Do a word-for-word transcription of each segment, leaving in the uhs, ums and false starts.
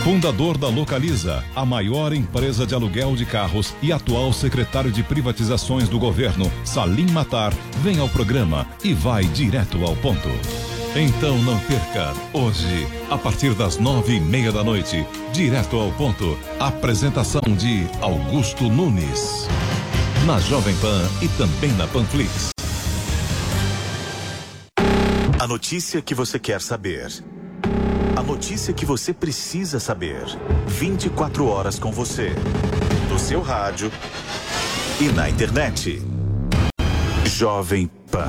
Fundador da Localiza, a maior empresa de aluguel de carros e atual secretário de privatizações do governo, Salim Matar, vem ao programa e vai direto ao ponto. Então não perca, hoje, a partir das nove e meia da noite, direto ao ponto, apresentação de Augusto Nunes. Na Jovem Pan e também na Panflix. A notícia que você quer saber. A notícia que você precisa saber. vinte e quatro horas com você. No seu rádio e na internet. Jovem Pan.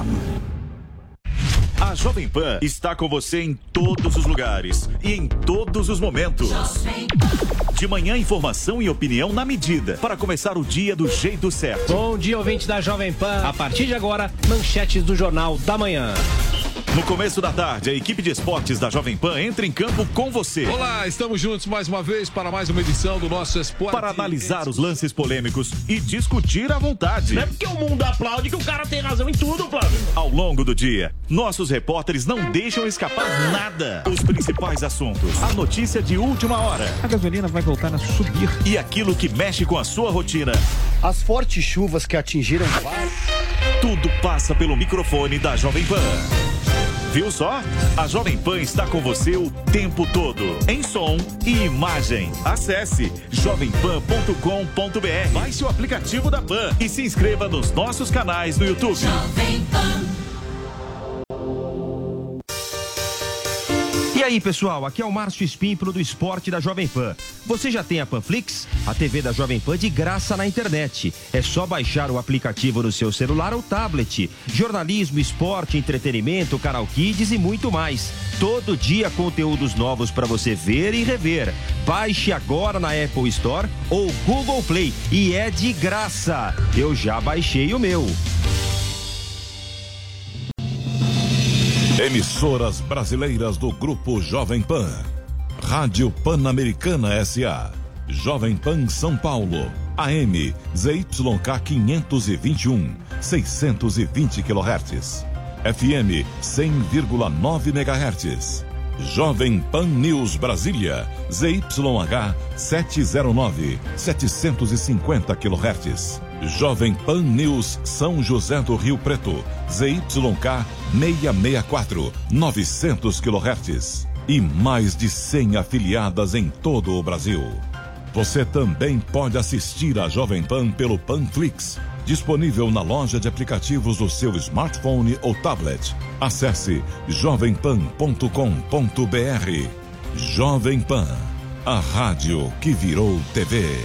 A Jovem Pan está com você em todos os lugares e em todos os momentos. De manhã, informação e opinião na medida, para começar o dia do jeito certo. Bom dia, ouvinte da Jovem Pan. A partir de agora, manchetes do Jornal da Manhã. No começo da tarde, a equipe de esportes da Jovem Pan entra em campo com você. Olá, estamos juntos mais uma vez para mais uma edição do nosso Esporte. Para analisar os lances polêmicos e discutir à vontade. Não é porque o mundo aplaude que o cara tem razão em tudo, Flávio. Ao longo do dia, nossos repórteres não deixam escapar nada. Os principais assuntos, a notícia de última hora. A gasolina vai voltar a subir. E aquilo que mexe com a sua rotina. As fortes chuvas que atingiram vários. Tudo passa pelo microfone da Jovem Pan. Viu só? A Jovem Pan está com você o tempo todo, em som e imagem. Acesse jovem pan ponto com ponto b r, baixe o aplicativo da Pan e se inscreva nos nossos canais no YouTube. Jovem Pan. E aí, pessoal, aqui é o Márcio Espímpolo do Esporte da Jovem Pan. Você já tem a Panflix? A T V da Jovem Pan de graça na internet. É só baixar o aplicativo no seu celular ou tablet. Jornalismo, esporte, entretenimento, canal Kids e muito mais. Todo dia conteúdos novos para você ver e rever. Baixe agora na Apple Store ou Google Play e é de graça. Eu já baixei o meu. Emissoras brasileiras do Grupo Jovem Pan. Rádio Pan-Americana S A. Jovem Pan São Paulo. A M Z Y K quinhentos e vinte e um, seiscentos e vinte quilohertz. F M cem vírgula nove megahertz. Jovem Pan News Brasília. Z Y H setecentos e nove, setecentos e cinquenta quilohertz. Jovem Pan News São José do Rio Preto, Z Y K seiscentos e sessenta e quatro, novecentos quilohertz. E mais de cem afiliadas em todo o Brasil. Você também pode assistir a Jovem Pan pelo Panflix, disponível na loja de aplicativos do seu smartphone ou tablet. Acesse jovem pan ponto com ponto b r. Jovem Pan, a rádio que virou T V.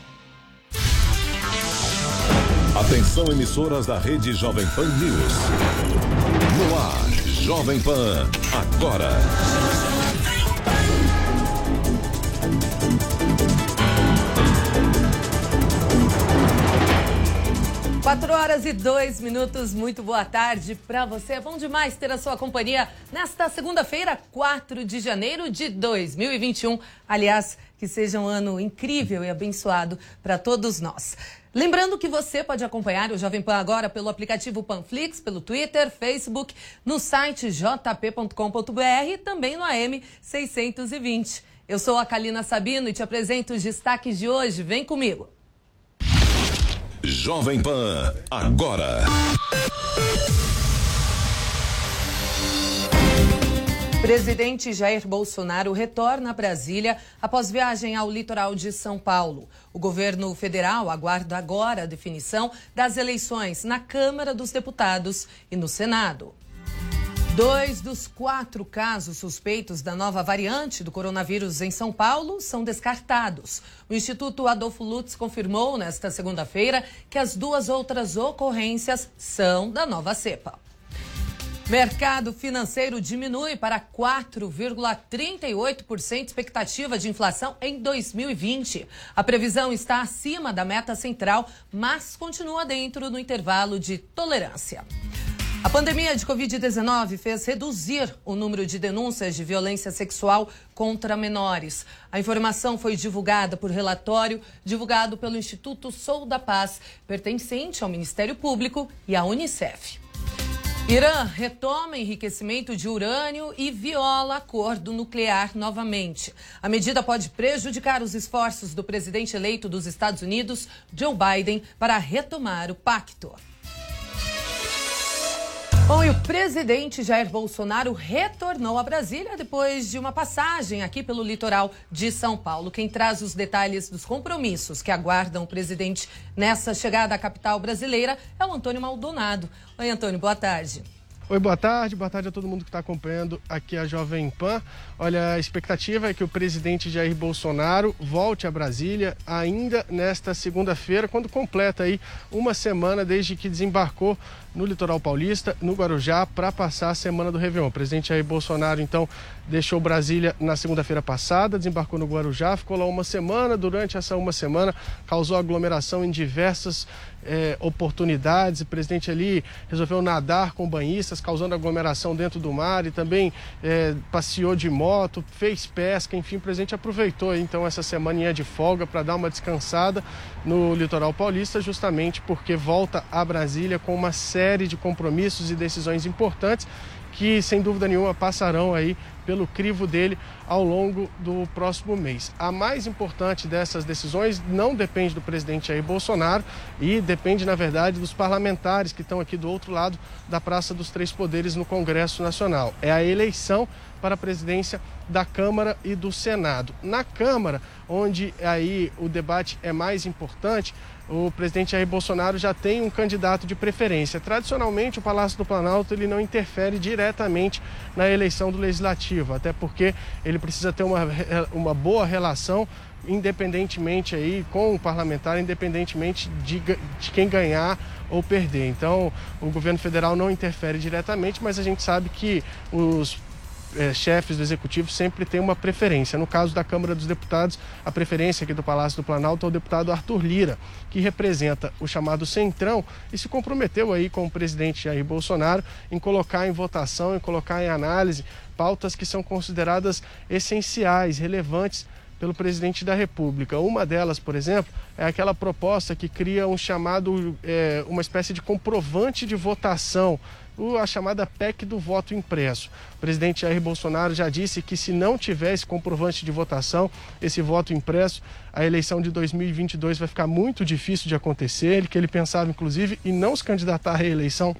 Atenção, emissoras da rede Jovem Pan News. No ar, Jovem Pan, agora. Quatro horas e dois minutos, muito boa tarde para você. É bom demais ter a sua companhia nesta segunda-feira, quatro de janeiro de dois mil e vinte e um. Aliás, que seja um ano incrível e abençoado para todos nós. Lembrando que você pode acompanhar o Jovem Pan agora pelo aplicativo Panflix, pelo Twitter, Facebook, no site j p ponto com ponto b r e também no A M seiscentos e vinte. Eu sou a Kalina Sabino e te apresento os destaques de hoje. Vem comigo. Jovem Pan, agora. Presidente Jair Bolsonaro retorna a Brasília após viagem ao litoral de São Paulo. O governo federal aguarda agora a definição das eleições na Câmara dos Deputados e no Senado. Dois dos quatro casos suspeitos da nova variante do coronavírus em São Paulo são descartados. O Instituto Adolfo Lutz confirmou nesta segunda-feira que as duas outras ocorrências são da nova cepa. Mercado financeiro diminui para quatro vírgula trinta e oito por cento expectativa de inflação em dois mil e vinte. A previsão está acima da meta central, mas continua dentro do intervalo de tolerância. A pandemia de covid dezenove fez reduzir o número de denúncias de violência sexual contra menores. A informação foi divulgada por relatório divulgado pelo Instituto Sou da Paz, pertencente ao Ministério Público e à Unicef. Irã retoma enriquecimento de urânio e viola acordo nuclear novamente. A medida pode prejudicar os esforços do presidente eleito dos Estados Unidos, Joe Biden, para retomar o pacto. Bom, e o presidente Jair Bolsonaro retornou a Brasília depois de uma passagem aqui pelo litoral de São Paulo. Quem traz os detalhes dos compromissos que aguardam o presidente nessa chegada à capital brasileira é o Antônio Maldonado. Oi, Antônio, boa tarde. Oi, boa tarde, boa tarde a todo mundo que está acompanhando aqui a Jovem Pan. Olha, a expectativa é que o presidente Jair Bolsonaro volte a Brasília ainda nesta segunda-feira, quando completa aí uma semana desde que desembarcou no litoral paulista, no Guarujá, para passar a semana do Réveillon. O presidente Jair Bolsonaro, então, deixou Brasília na segunda-feira passada, desembarcou no Guarujá, ficou lá uma semana. Durante essa uma semana, causou aglomeração em diversas eh, oportunidades. O presidente ali resolveu nadar com banhistas, causando aglomeração dentro do mar, e também eh, passeou de moto, fez pesca. Enfim, o presidente aproveitou então essa semaninha de folga para dar uma descansada no litoral paulista, justamente porque volta a Brasília com uma série de compromissos e decisões importantes que, sem dúvida nenhuma, passarão aí pelo crivo dele ao longo do próximo mês. A mais importante dessas decisões não depende do presidente Jair Bolsonaro e depende, na verdade, dos parlamentares que estão aqui do outro lado da Praça dos Três Poderes no Congresso Nacional. É a eleição para a presidência da Câmara e do Senado. Na Câmara, onde aí o debate é mais importante, o presidente Jair Bolsonaro já tem um candidato de preferência. Tradicionalmente, o Palácio do Planalto ele não interfere diretamente na eleição do Legislativo, até porque ele precisa ter uma, uma boa relação, independentemente aí com o parlamentar, independentemente de, de quem ganhar ou perder. Então, o governo federal não interfere diretamente, mas a gente sabe que os É, chefes do executivo sempre têm uma preferência. No caso da Câmara dos Deputados, a preferência aqui do Palácio do Planalto é o deputado Arthur Lira, que representa o chamado Centrão e se comprometeu aí com o presidente Jair Bolsonaro em colocar em votação, em colocar em análise pautas que são consideradas essenciais, relevantes pelo presidente da República. Uma delas, por exemplo, é aquela proposta que cria um chamado, é, uma espécie de comprovante de votação, a chamada P E C do voto impresso. O presidente Jair Bolsonaro já disse que, se não tiver esse comprovante de votação, esse voto impresso, a eleição de dois mil e vinte e dois vai ficar muito difícil de acontecer, que ele pensava, inclusive, em não se candidatar à reeleição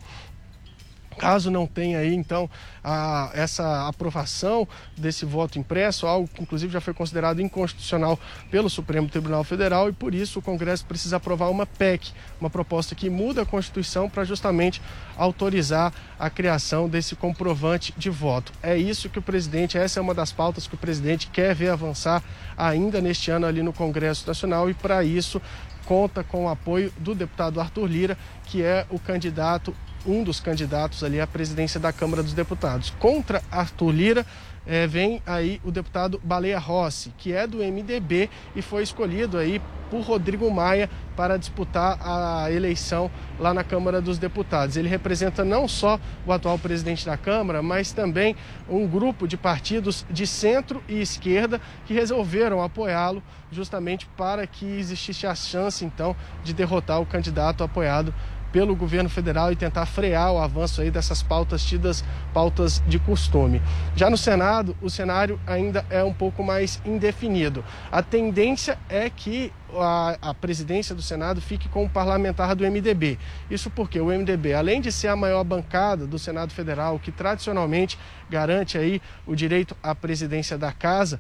caso não tenha aí, então, a, essa aprovação desse voto impresso, algo que inclusive já foi considerado inconstitucional pelo Supremo Tribunal Federal, e por isso o Congresso precisa aprovar uma P E C, uma proposta que muda a Constituição para justamente autorizar a criação desse comprovante de voto. É isso que o presidente, essa é uma das pautas que o presidente quer ver avançar ainda neste ano ali no Congresso Nacional, e para isso conta com o apoio do deputado Arthur Lira, que é o candidato um dos candidatos ali à presidência da Câmara dos Deputados. Contra Arthur Lira, eh, vem aí o deputado Baleia Rossi, que é do M D B e foi escolhido aí por Rodrigo Maia para disputar a eleição lá na Câmara dos Deputados. Ele representa não só o atual presidente da Câmara, mas também um grupo de partidos de centro e esquerda que resolveram apoiá-lo justamente para que existisse a chance, então, de derrotar o candidato apoiado pelo governo federal e tentar frear o avanço aí dessas pautas tidas pautas de costume. Já no Senado, o cenário ainda é um pouco mais indefinido. A tendência é que a, a presidência do Senado fique com o parlamentar do M D B. Isso porque o M D B, além de ser a maior bancada do Senado Federal, que tradicionalmente garante aí o direito à presidência da casa,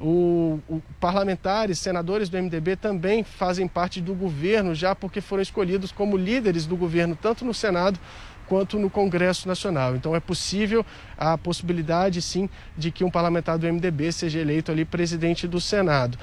O, o parlamentares, senadores do M D B também fazem parte do governo, já porque foram escolhidos como líderes do governo, tanto no Senado quanto no Congresso Nacional. Então é possível, a possibilidade sim, de que um parlamentar do M D B seja eleito ali presidente do Senado.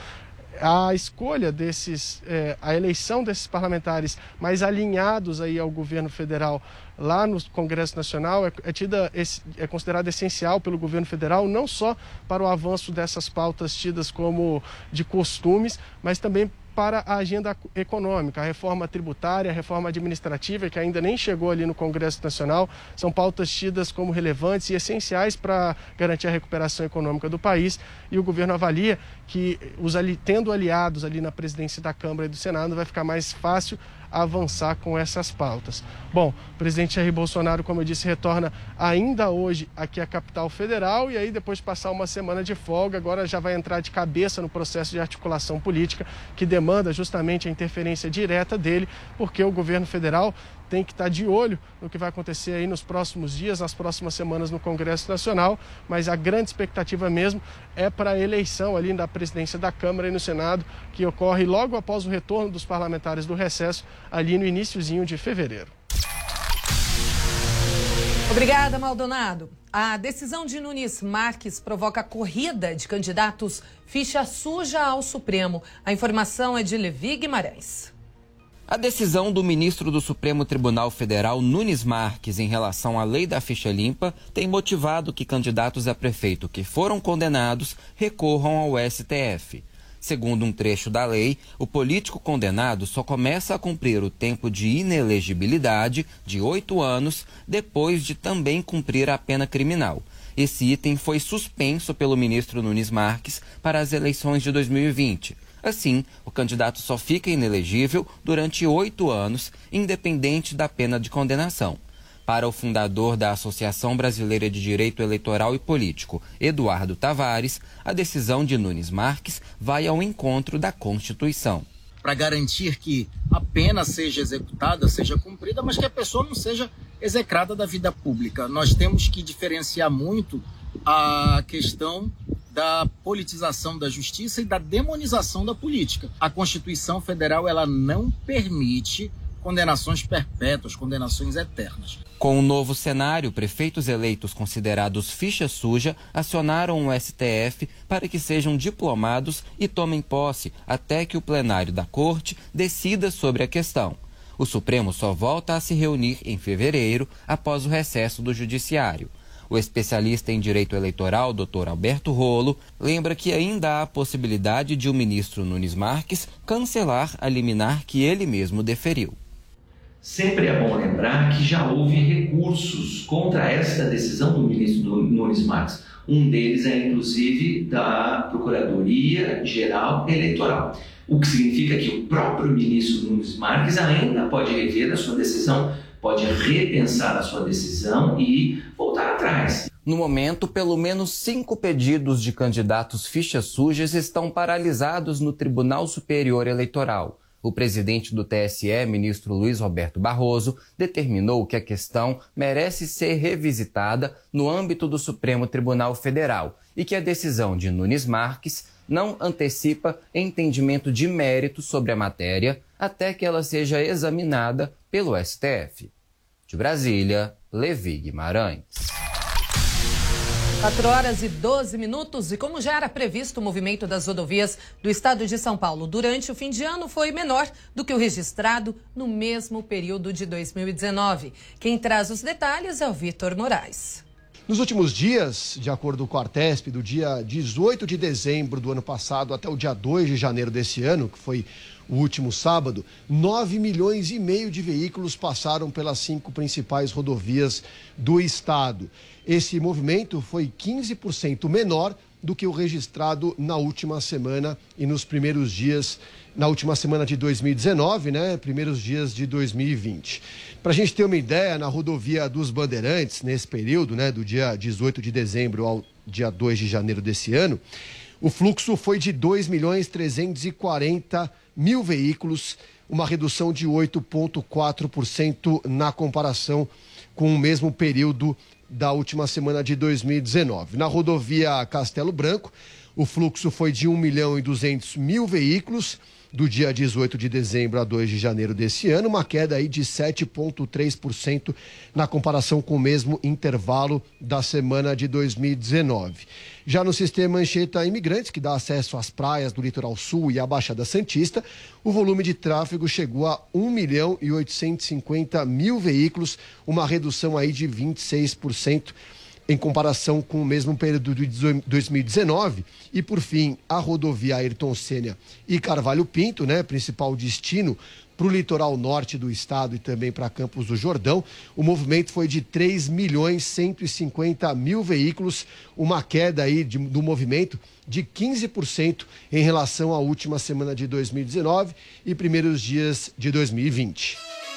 A escolha desses, é, a eleição desses parlamentares mais alinhados aí ao governo federal lá no Congresso Nacional é, é, tida, é considerada essencial pelo governo federal, não só para o avanço dessas pautas tidas como de costumes, mas também para a agenda econômica, a reforma tributária, a reforma administrativa, que ainda nem chegou ali no Congresso Nacional. São pautas tidas como relevantes e essenciais para garantir a recuperação econômica do país, e o governo avalia que, os ali, tendo aliados ali na presidência da Câmara e do Senado, vai ficar mais fácil avançar com essas pautas. Bom, o presidente Jair Bolsonaro, como eu disse, retorna ainda hoje aqui à capital federal e aí depois de passar uma semana de folga, agora já vai entrar de cabeça no processo de articulação política que demanda justamente a interferência direta dele, porque o governo federal tem que estar de olho no que vai acontecer aí nos próximos dias, nas próximas semanas no Congresso Nacional, mas a grande expectativa mesmo é para a eleição ali da presidência da Câmara e no Senado, que ocorre logo após o retorno dos parlamentares do recesso, ali no iniciozinho de fevereiro. Obrigada, Maldonado. A decisão de Nunes Marques provoca corrida de candidatos ficha suja ao Supremo. A informação é de Levi Guimarães. A decisão do ministro do Supremo Tribunal Federal, Nunes Marques, em relação à lei da ficha limpa, tem motivado que candidatos a prefeito que foram condenados recorram ao S T F. Segundo um trecho da lei, o político condenado só começa a cumprir o tempo de inelegibilidade de oito anos depois de também cumprir a pena criminal. Esse item foi suspenso pelo ministro Nunes Marques para as eleições de dois mil e vinte. Assim, o candidato só fica inelegível durante oito anos, independente da pena de condenação. Para o fundador da Associação Brasileira de Direito Eleitoral e Político, Eduardo Tavares, a decisão de Nunes Marques vai ao encontro da Constituição. Para garantir que a pena seja executada, seja cumprida, mas que a pessoa não seja execrada da vida pública. Nós temos que diferenciar muito a questão da politização da justiça e da demonização da política. A Constituição Federal ela não permite condenações perpétuas, condenações eternas. Com o novo cenário, prefeitos eleitos considerados ficha suja acionaram o S T F para que sejam diplomados e tomem posse até que o plenário da Corte decida sobre a questão. O Supremo só volta a se reunir em fevereiro, após o recesso do Judiciário. O especialista em direito eleitoral, doutor Alberto Rolo, lembra que ainda há a possibilidade de o ministro Nunes Marques cancelar a liminar que ele mesmo deferiu. Sempre é bom lembrar que já houve recursos contra esta decisão do ministro Nunes Marques. Um deles é, inclusive, da Procuradoria-Geral Eleitoral. O que significa que o próprio ministro Nunes Marques ainda pode rever a sua decisão, pode repensar a sua decisão e voltar atrás. No momento, pelo menos cinco pedidos de candidatos fichas sujas estão paralisados no Tribunal Superior Eleitoral. O presidente do T S E, ministro Luiz Roberto Barroso, determinou que a questão merece ser revisitada no âmbito do Supremo Tribunal Federal e que a decisão de Nunes Marques não antecipa entendimento de mérito sobre a matéria até que ela seja examinada pelo S T F. De Brasília, Levi Guimarães. quatro horas e doze minutos e como já era previsto, o movimento das rodovias do estado de São Paulo durante o fim de ano foi menor do que o registrado no mesmo período de dois mil e dezenove. Quem traz os detalhes é o Vitor Moraes. Nos últimos dias, de acordo com a Artesp, do dia dezoito de dezembro do ano passado até o dia dois de janeiro desse ano, que foi o último sábado, nove milhões e meio de veículos passaram pelas cinco principais rodovias do estado. Esse movimento foi quinze por cento menor do que o registrado na última semana e nos primeiros dias, na última semana de dois mil e dezenove, né? Primeiros dias de dois mil e vinte. Para a gente ter uma ideia, na rodovia dos Bandeirantes, nesse período, né, do dia dezoito de dezembro ao dia dois de janeiro desse ano, o fluxo foi de dois milhões trezentos e quarenta mil veículos, uma redução de oito vírgula quatro por cento na comparação com o mesmo período da última semana de dois mil e dezenove. Na rodovia Castelo Branco, o fluxo foi de um milhão e duzentos mil veículos, do dia dezoito de dezembro a dois de janeiro desse ano, uma queda aí de sete vírgula três por cento na comparação com o mesmo intervalo da semana de dois mil e dezenove. Já no sistema Anchieta Imigrantes, que dá acesso às praias do Litoral Sul e à Baixada Santista, o volume de tráfego chegou a um milhão e oitocentos e cinquenta mil veículos, uma redução aí de vinte e seis por cento em comparação com o mesmo período de dois mil e dezenove. E, por fim, a rodovia Ayrton Senna e Carvalho Pinto, né, principal destino para o litoral norte do estado e também para Campos do Jordão. O movimento foi de três milhões cento e cinquenta mil veículos, uma queda aí de, do movimento de quinze por cento em relação à última semana de dois mil e dezenove e primeiros dias de dois mil e vinte.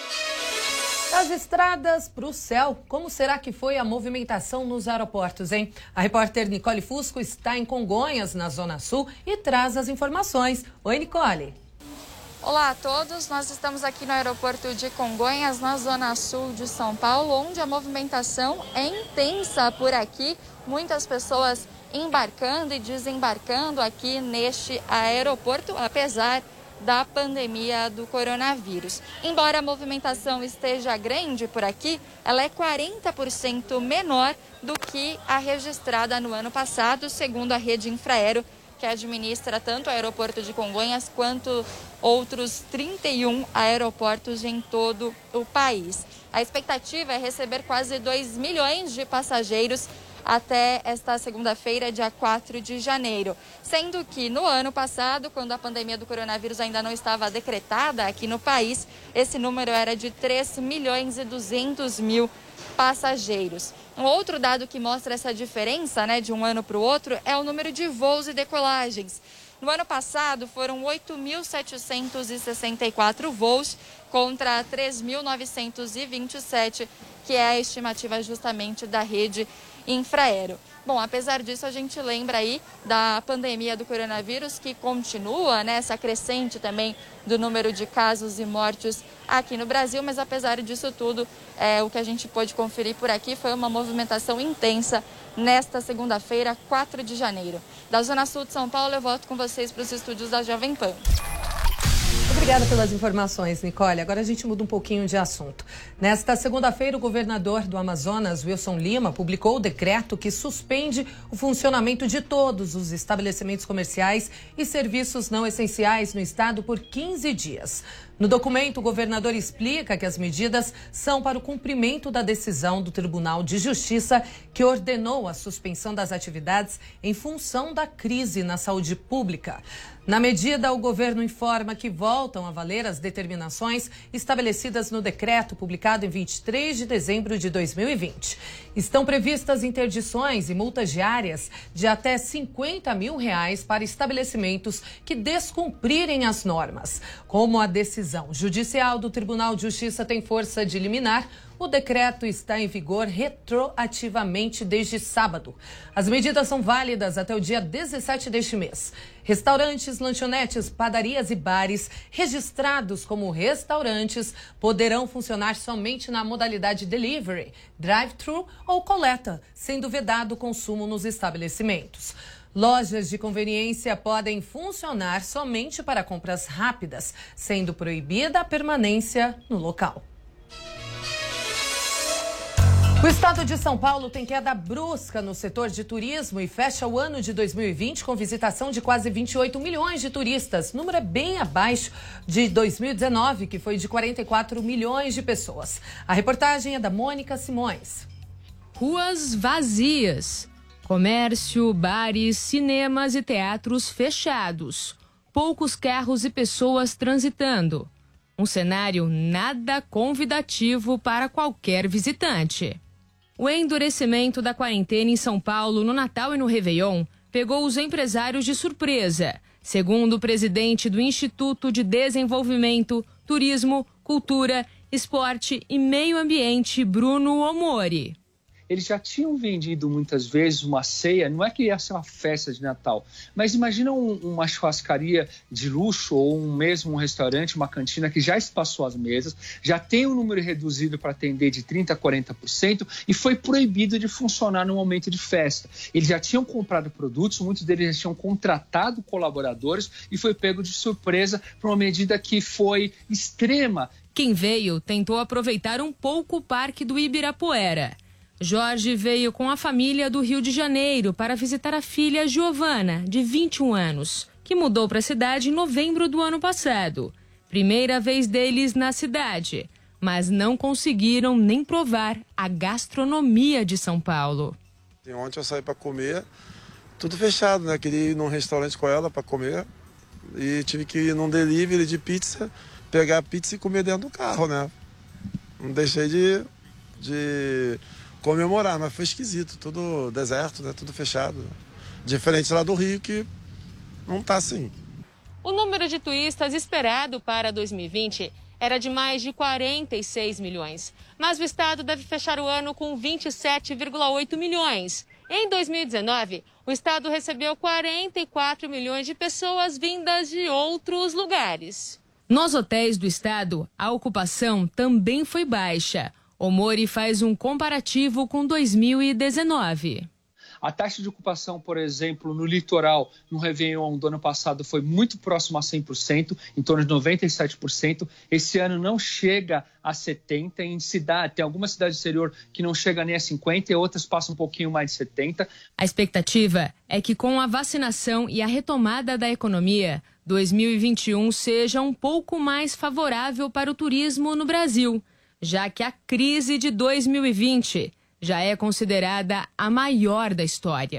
Das estradas para o céu, como será que foi a movimentação nos aeroportos, hein? A repórter Nicole Fusco está em Congonhas, na Zona Sul, e traz as informações. Oi, Nicole. Olá a todos, nós estamos aqui no aeroporto de Congonhas, na Zona Sul de São Paulo, onde a movimentação é intensa por aqui. Muitas pessoas embarcando e desembarcando aqui neste aeroporto, apesar da pandemia do coronavírus. Embora a movimentação esteja grande por aqui, ela é quarenta por cento menor do que a registrada no ano passado, segundo a rede Infraero, que administra tanto o aeroporto de Congonhas quanto outros trinta e um aeroportos em todo o país. A expectativa é receber quase dois milhões de passageiros até esta segunda-feira, dia quatro de janeiro. Sendo que no ano passado, quando a pandemia do coronavírus ainda não estava decretada aqui no país, esse número era de três milhões e duzentos mil passageiros. Um outro dado que mostra essa diferença, né, de um ano para o outro é o número de voos e decolagens. No ano passado foram oito mil setecentos e sessenta e quatro voos contra três mil novecentos e vinte e sete, que é a estimativa justamente da rede Infraero. Bom, apesar disso, a gente lembra aí da pandemia do coronavírus, que continua, né, essa crescente também do número de casos e mortes aqui no Brasil, mas apesar disso tudo, é, o que a gente pôde conferir por aqui foi uma movimentação intensa nesta segunda-feira, quatro de janeiro. Da Zona Sul de São Paulo, eu volto com vocês para os estúdios da Jovem Pan. Obrigada pelas informações, Nicole. Agora a gente muda um pouquinho de assunto. Nesta segunda-feira, o governador do Amazonas, Wilson Lima, publicou o decreto que suspende o funcionamento de todos os estabelecimentos comerciais e serviços não essenciais no estado por quinze dias. No documento, o governador explica que as medidas são para o cumprimento da decisão do Tribunal de Justiça que ordenou a suspensão das atividades em função da crise na saúde pública. Na medida, o governo informa que voltam a valer as determinações estabelecidas no decreto publicado em vinte e três de dezembro de dois mil e vinte. Estão previstas interdições e multas diárias de até cinquenta mil reais para estabelecimentos que descumprirem as normas. Como a decisão judicial do Tribunal de Justiça tem força de liminar, o decreto está em vigor retroativamente desde sábado. As medidas são válidas até o dia dezessete deste mês. Restaurantes, lanchonetes, padarias e bares registrados como restaurantes poderão funcionar somente na modalidade delivery, drive-thru ou coleta, sendo vedado o consumo nos estabelecimentos. Lojas de conveniência podem funcionar somente para compras rápidas, sendo proibida a permanência no local. O estado de São Paulo tem queda brusca no setor de turismo e fecha o ano de dois mil e vinte com visitação de quase vinte e oito milhões de turistas. O número é bem abaixo de dois mil e dezenove, que foi de quarenta e quatro milhões de pessoas. A reportagem é da Mônica Simões. Ruas vazias. Comércio, bares, cinemas e teatros fechados. Poucos carros e pessoas transitando. Um cenário nada convidativo para qualquer visitante. O endurecimento da quarentena em São Paulo no Natal e no Réveillon pegou os empresários de surpresa, segundo o presidente do Instituto de Desenvolvimento, Turismo, Cultura, Esporte e Meio Ambiente, Bruno Omori. Eles já tinham vendido muitas vezes uma ceia, não é que ia ser uma festa de Natal, mas imagina um, uma churrascaria de luxo ou um mesmo um restaurante, uma cantina que já espaçou as mesas, já tem um número reduzido para atender de trinta por cento a quarenta por cento e foi proibido de funcionar no momento de festa. Eles já tinham comprado produtos, muitos deles já tinham contratado colaboradores e foi pego de surpresa por uma medida que foi extrema. Quem veio tentou aproveitar um pouco o Parque do Ibirapuera. Jorge veio com a família do Rio de Janeiro para visitar a filha Giovana, de vinte e um anos, que mudou para a cidade em novembro do ano passado. Primeira vez deles na cidade, mas não conseguiram nem provar a gastronomia de São Paulo. Ontem eu saí para comer, tudo fechado, né? Queria ir num restaurante com ela para comer e tive que ir num delivery de pizza. pegar pizza e comer dentro do carro, né? Não deixei de, de comemorar, mas foi esquisito, tudo deserto, né? Tudo fechado. Diferente lá do Rio, que não tá assim. O número de turistas esperado para dois mil e vinte era de mais de quarenta e seis milhões. Mas o estado deve fechar o ano com vinte e sete vírgula oito milhões. Em dois mil e dezenove, o estado recebeu quarenta e quatro milhões de pessoas vindas de outros lugares. Nos hotéis do estado, a ocupação também foi baixa. O Mori faz um comparativo com dois mil e dezenove. A taxa de ocupação, por exemplo, no litoral, no Réveillon do ano passado, foi muito próximo a cem por cento, em torno de noventa e sete por cento. Esse ano não chega a setenta por cento. Em cidade, tem algumas cidades do exterior que não chega nem a cinquenta por cento e outras passam um pouquinho mais de setenta por cento. A expectativa é que com a vacinação e a retomada da economia, dois mil e vinte e um seja um pouco mais favorável para o turismo no Brasil, já que a crise de dois mil e vinte já é considerada a maior da história.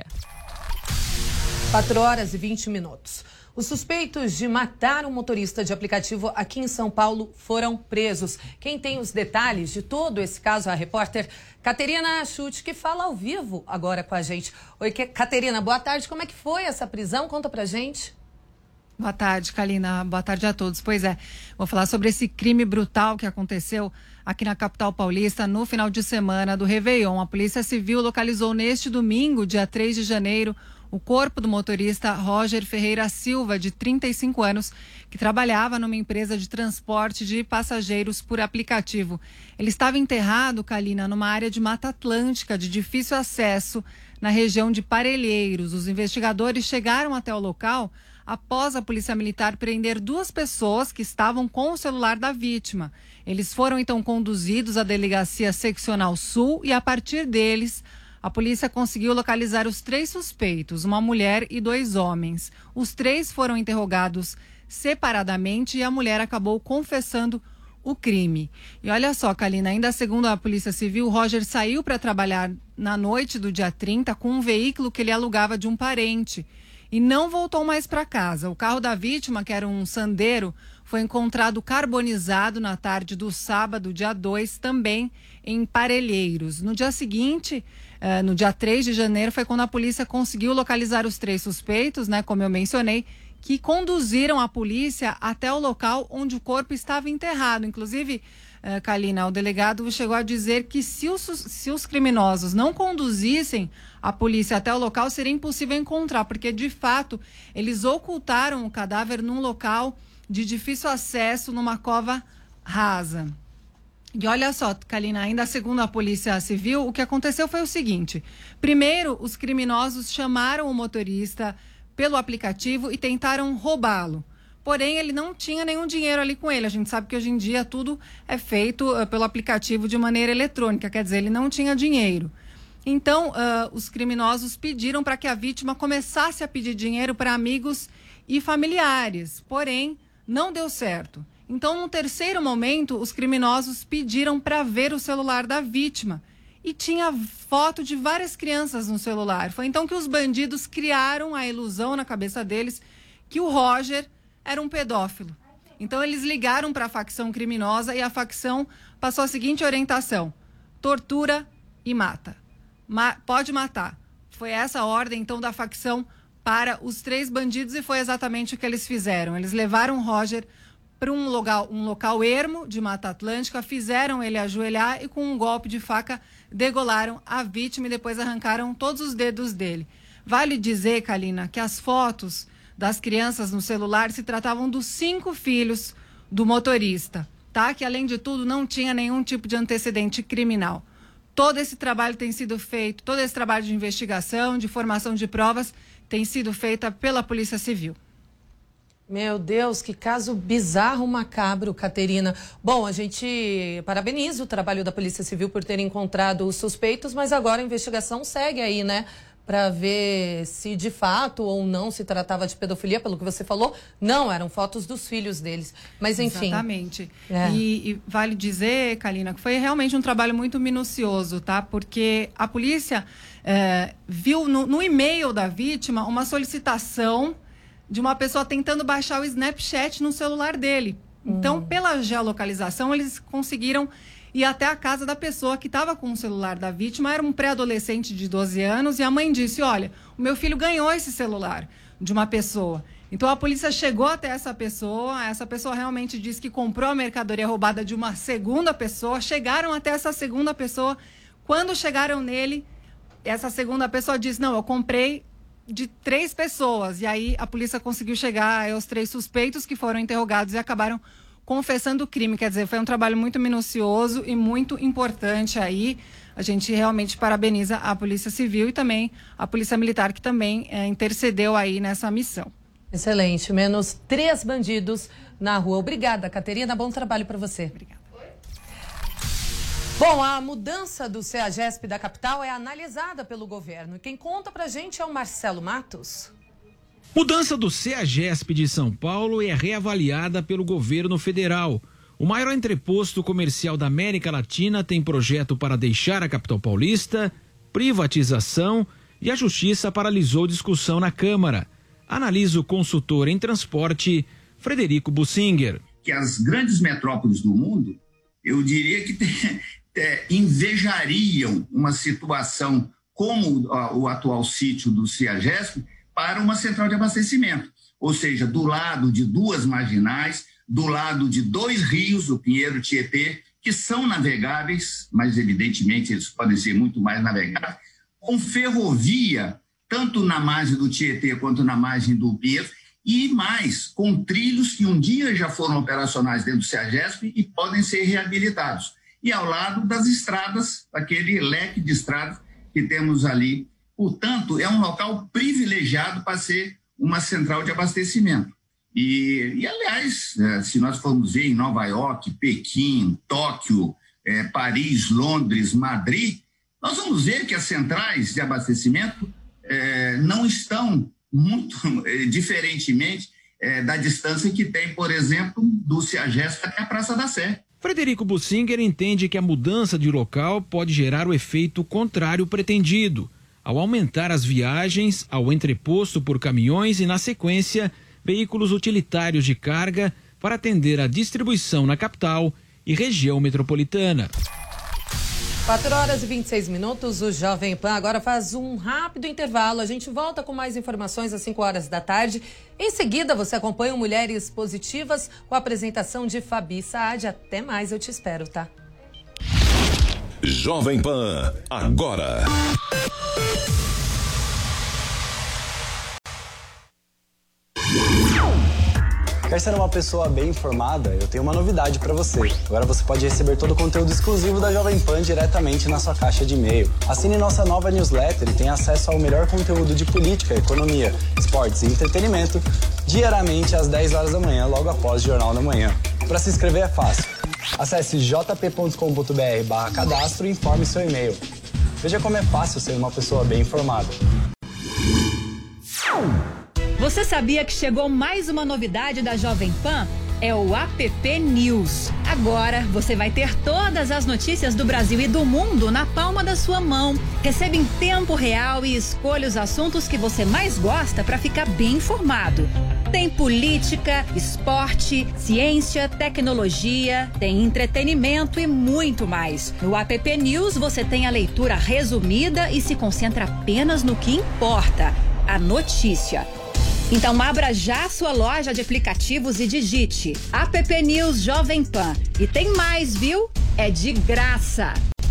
quatro horas e vinte minutos. Os suspeitos de matar um motorista de aplicativo aqui em São Paulo foram presos. Quem tem os detalhes de todo esse caso é a repórter Caterina Chute, que fala ao vivo agora com a gente. Oi, Caterina, boa tarde. Como é que foi essa prisão? Conta pra gente. Boa tarde, Kalina. Boa tarde a todos. Pois é, vou falar sobre esse crime brutal que aconteceu aqui na capital paulista no final de semana do Réveillon. A Polícia Civil localizou neste domingo, dia três de janeiro, o corpo do motorista Roger Ferreira Silva, de trinta e cinco anos, que trabalhava numa empresa de transporte de passageiros por aplicativo. Ele estava enterrado, Kalina, numa área de Mata Atlântica de difícil acesso na região de Parelheiros. Os investigadores chegaram até o local após a Polícia Militar prender duas pessoas que estavam com o celular da vítima. Eles foram então conduzidos à Delegacia Seccional Sul e, a partir deles, a polícia conseguiu localizar os três suspeitos, uma mulher e dois homens. Os três foram interrogados separadamente e a mulher acabou confessando o crime. E olha só, Kalina, ainda segundo a Polícia Civil, Roger saiu para trabalhar na noite do dia trinta com um veículo que ele alugava de um parente e não voltou mais para casa. O carro da vítima, que era um Sandero, foi encontrado carbonizado na tarde do sábado, dia dois, também em Parelheiros. No dia seguinte, eh, no dia três de janeiro, foi quando a polícia conseguiu localizar os três suspeitos, né, como eu mencionei, que conduziram a polícia até o local onde o corpo estava enterrado. Inclusive, eh, Kalina, o delegado chegou a dizer que se os, se os criminosos não conduzissem a polícia até o local, seria impossível encontrar, porque, de fato, eles ocultaram o cadáver num local de difícil acesso, numa cova rasa. E olha só, Kalina, ainda segundo a Polícia Civil, o que aconteceu foi o seguinte. Primeiro, os criminosos chamaram o motorista pelo aplicativo e tentaram roubá-lo. Porém, ele não tinha nenhum dinheiro ali com ele. A gente sabe que hoje em dia tudo é feito uh, pelo aplicativo de maneira eletrônica, quer dizer, ele não tinha dinheiro. Então, uh, os criminosos pediram para que a vítima começasse a pedir dinheiro para amigos e familiares. Porém, não deu certo. Então, num terceiro momento, os criminosos pediram para ver o celular da vítima. E tinha foto de várias crianças no celular. Foi então que os bandidos criaram a ilusão na cabeça deles que o Roger era um pedófilo. Então, eles ligaram para a facção criminosa e a facção passou a seguinte orientação: tortura e mata. Ma- pode matar. Foi essa a ordem, então, da facção para os três bandidos e foi exatamente o que eles fizeram. Eles levaram o Roger para um local, um local ermo de Mata Atlântica, fizeram ele ajoelhar e com um golpe de faca degolaram a vítima e depois arrancaram todos os dedos dele. Vale dizer, Kalina, que as fotos das crianças no celular se tratavam dos cinco filhos do motorista, tá? Que além de tudo não tinha nenhum tipo de antecedente criminal. Todo esse trabalho tem sido feito, todo esse trabalho de investigação, de formação de provas, tem sido feita pela Polícia Civil. Meu Deus, que caso bizarro, macabro, Caterina. Bom, a gente parabeniza o trabalho da Polícia Civil por ter encontrado os suspeitos, mas agora a investigação segue aí, né? Para ver se de fato ou não se tratava de pedofilia, pelo que você falou. Não, eram fotos dos filhos deles. Mas enfim. Exatamente. É. E, e vale dizer, Kalina, que foi realmente um trabalho muito minucioso, tá? Porque a polícia é, viu no, no e-mail da vítima uma solicitação de uma pessoa tentando baixar o Snapchat no celular dele. Então, pela geolocalização, eles conseguiram ir até a casa da pessoa que estava com o celular da vítima. Era um pré-adolescente de doze anos e a mãe disse, olha, o meu filho ganhou esse celular de uma pessoa. Então, a polícia chegou até essa pessoa, essa pessoa realmente disse que comprou a mercadoria roubada de uma segunda pessoa, chegaram até essa segunda pessoa. Quando chegaram nele, essa segunda pessoa disse, não, eu comprei de três pessoas. E aí, a polícia conseguiu chegar aos três suspeitos que foram interrogados e acabaram confessando o crime. Quer dizer, foi um trabalho muito minucioso e muito importante aí. A gente realmente parabeniza a Polícia Civil e também a Polícia Militar, que também é, intercedeu aí nessa missão. Excelente. Menos três bandidos na rua. Obrigada, Caterina. Bom trabalho para você. Obrigada. Bom, a mudança do CEAGESP da capital é analisada pelo governo. Quem conta pra gente é o Marcelo Matos. Mudança do CEAGESP de São Paulo é reavaliada pelo governo federal. O maior entreposto comercial da América Latina tem projeto para deixar a capital paulista, privatização, e a Justiça paralisou discussão na Câmara. Analisa o consultor em transporte, Frederico Bussinger. Que as grandes metrópoles do mundo, eu diria que tem, é, invejariam uma situação como ó, o atual sítio do CEAGESP para uma central de abastecimento. Ou seja, do lado de duas marginais, do lado de dois rios, o Pinheiro e o Tietê, que são navegáveis, mas evidentemente eles podem ser muito mais navegáveis, com ferrovia, tanto na margem do Tietê quanto na margem do Pinheiro, e mais, com trilhos que um dia já foram operacionais dentro do CEAGESP e podem ser reabilitados. E ao lado das estradas, aquele leque de estradas que temos ali. Portanto, é um local privilegiado para ser uma central de abastecimento. E, e aliás, se nós formos ver em Nova York, Pequim, Tóquio, eh, Paris, Londres, Madrid, nós vamos ver que as centrais de abastecimento eh, não estão muito eh, diferentemente eh, da distância que tem, por exemplo, do CEAGESP até a Praça da Sé. Frederico Bussinger entende que a mudança de local pode gerar o efeito contrário pretendido, ao aumentar as viagens ao entreposto por caminhões e, na sequência, veículos utilitários de carga para atender a distribuição na capital e região metropolitana. quatro horas e vinte e seis minutos, o Jovem Pan agora faz um rápido intervalo. A gente volta com mais informações às cinco horas da tarde. Em seguida, você acompanha o Mulheres Positivas com a apresentação de Fabi Saad. Até mais, eu te espero, tá? Jovem Pan, agora. Quer ser uma pessoa bem informada? Eu tenho uma novidade para você. Agora você pode receber todo o conteúdo exclusivo da Jovem Pan diretamente na sua caixa de e-mail. Assine nossa nova newsletter e tenha acesso ao melhor conteúdo de política, economia, esportes e entretenimento diariamente às dez horas da manhã, logo após o Jornal da Manhã. Para se inscrever é fácil. Acesse j p ponto com ponto b r barra cadastro e informe seu e-mail. Veja como é fácil ser uma pessoa bem informada. Você sabia que chegou mais uma novidade da Jovem Pan? É o App News. Agora você vai ter todas as notícias do Brasil e do mundo na palma da sua mão. Receba em tempo real e escolha os assuntos que você mais gosta para ficar bem informado. Tem política, esporte, ciência, tecnologia, tem entretenimento e muito mais. No App News você tem a leitura resumida e se concentra apenas no que importa, a notícia. Então abra já a sua loja de aplicativos e digite App News Jovem Pan. E tem mais, viu? É de graça.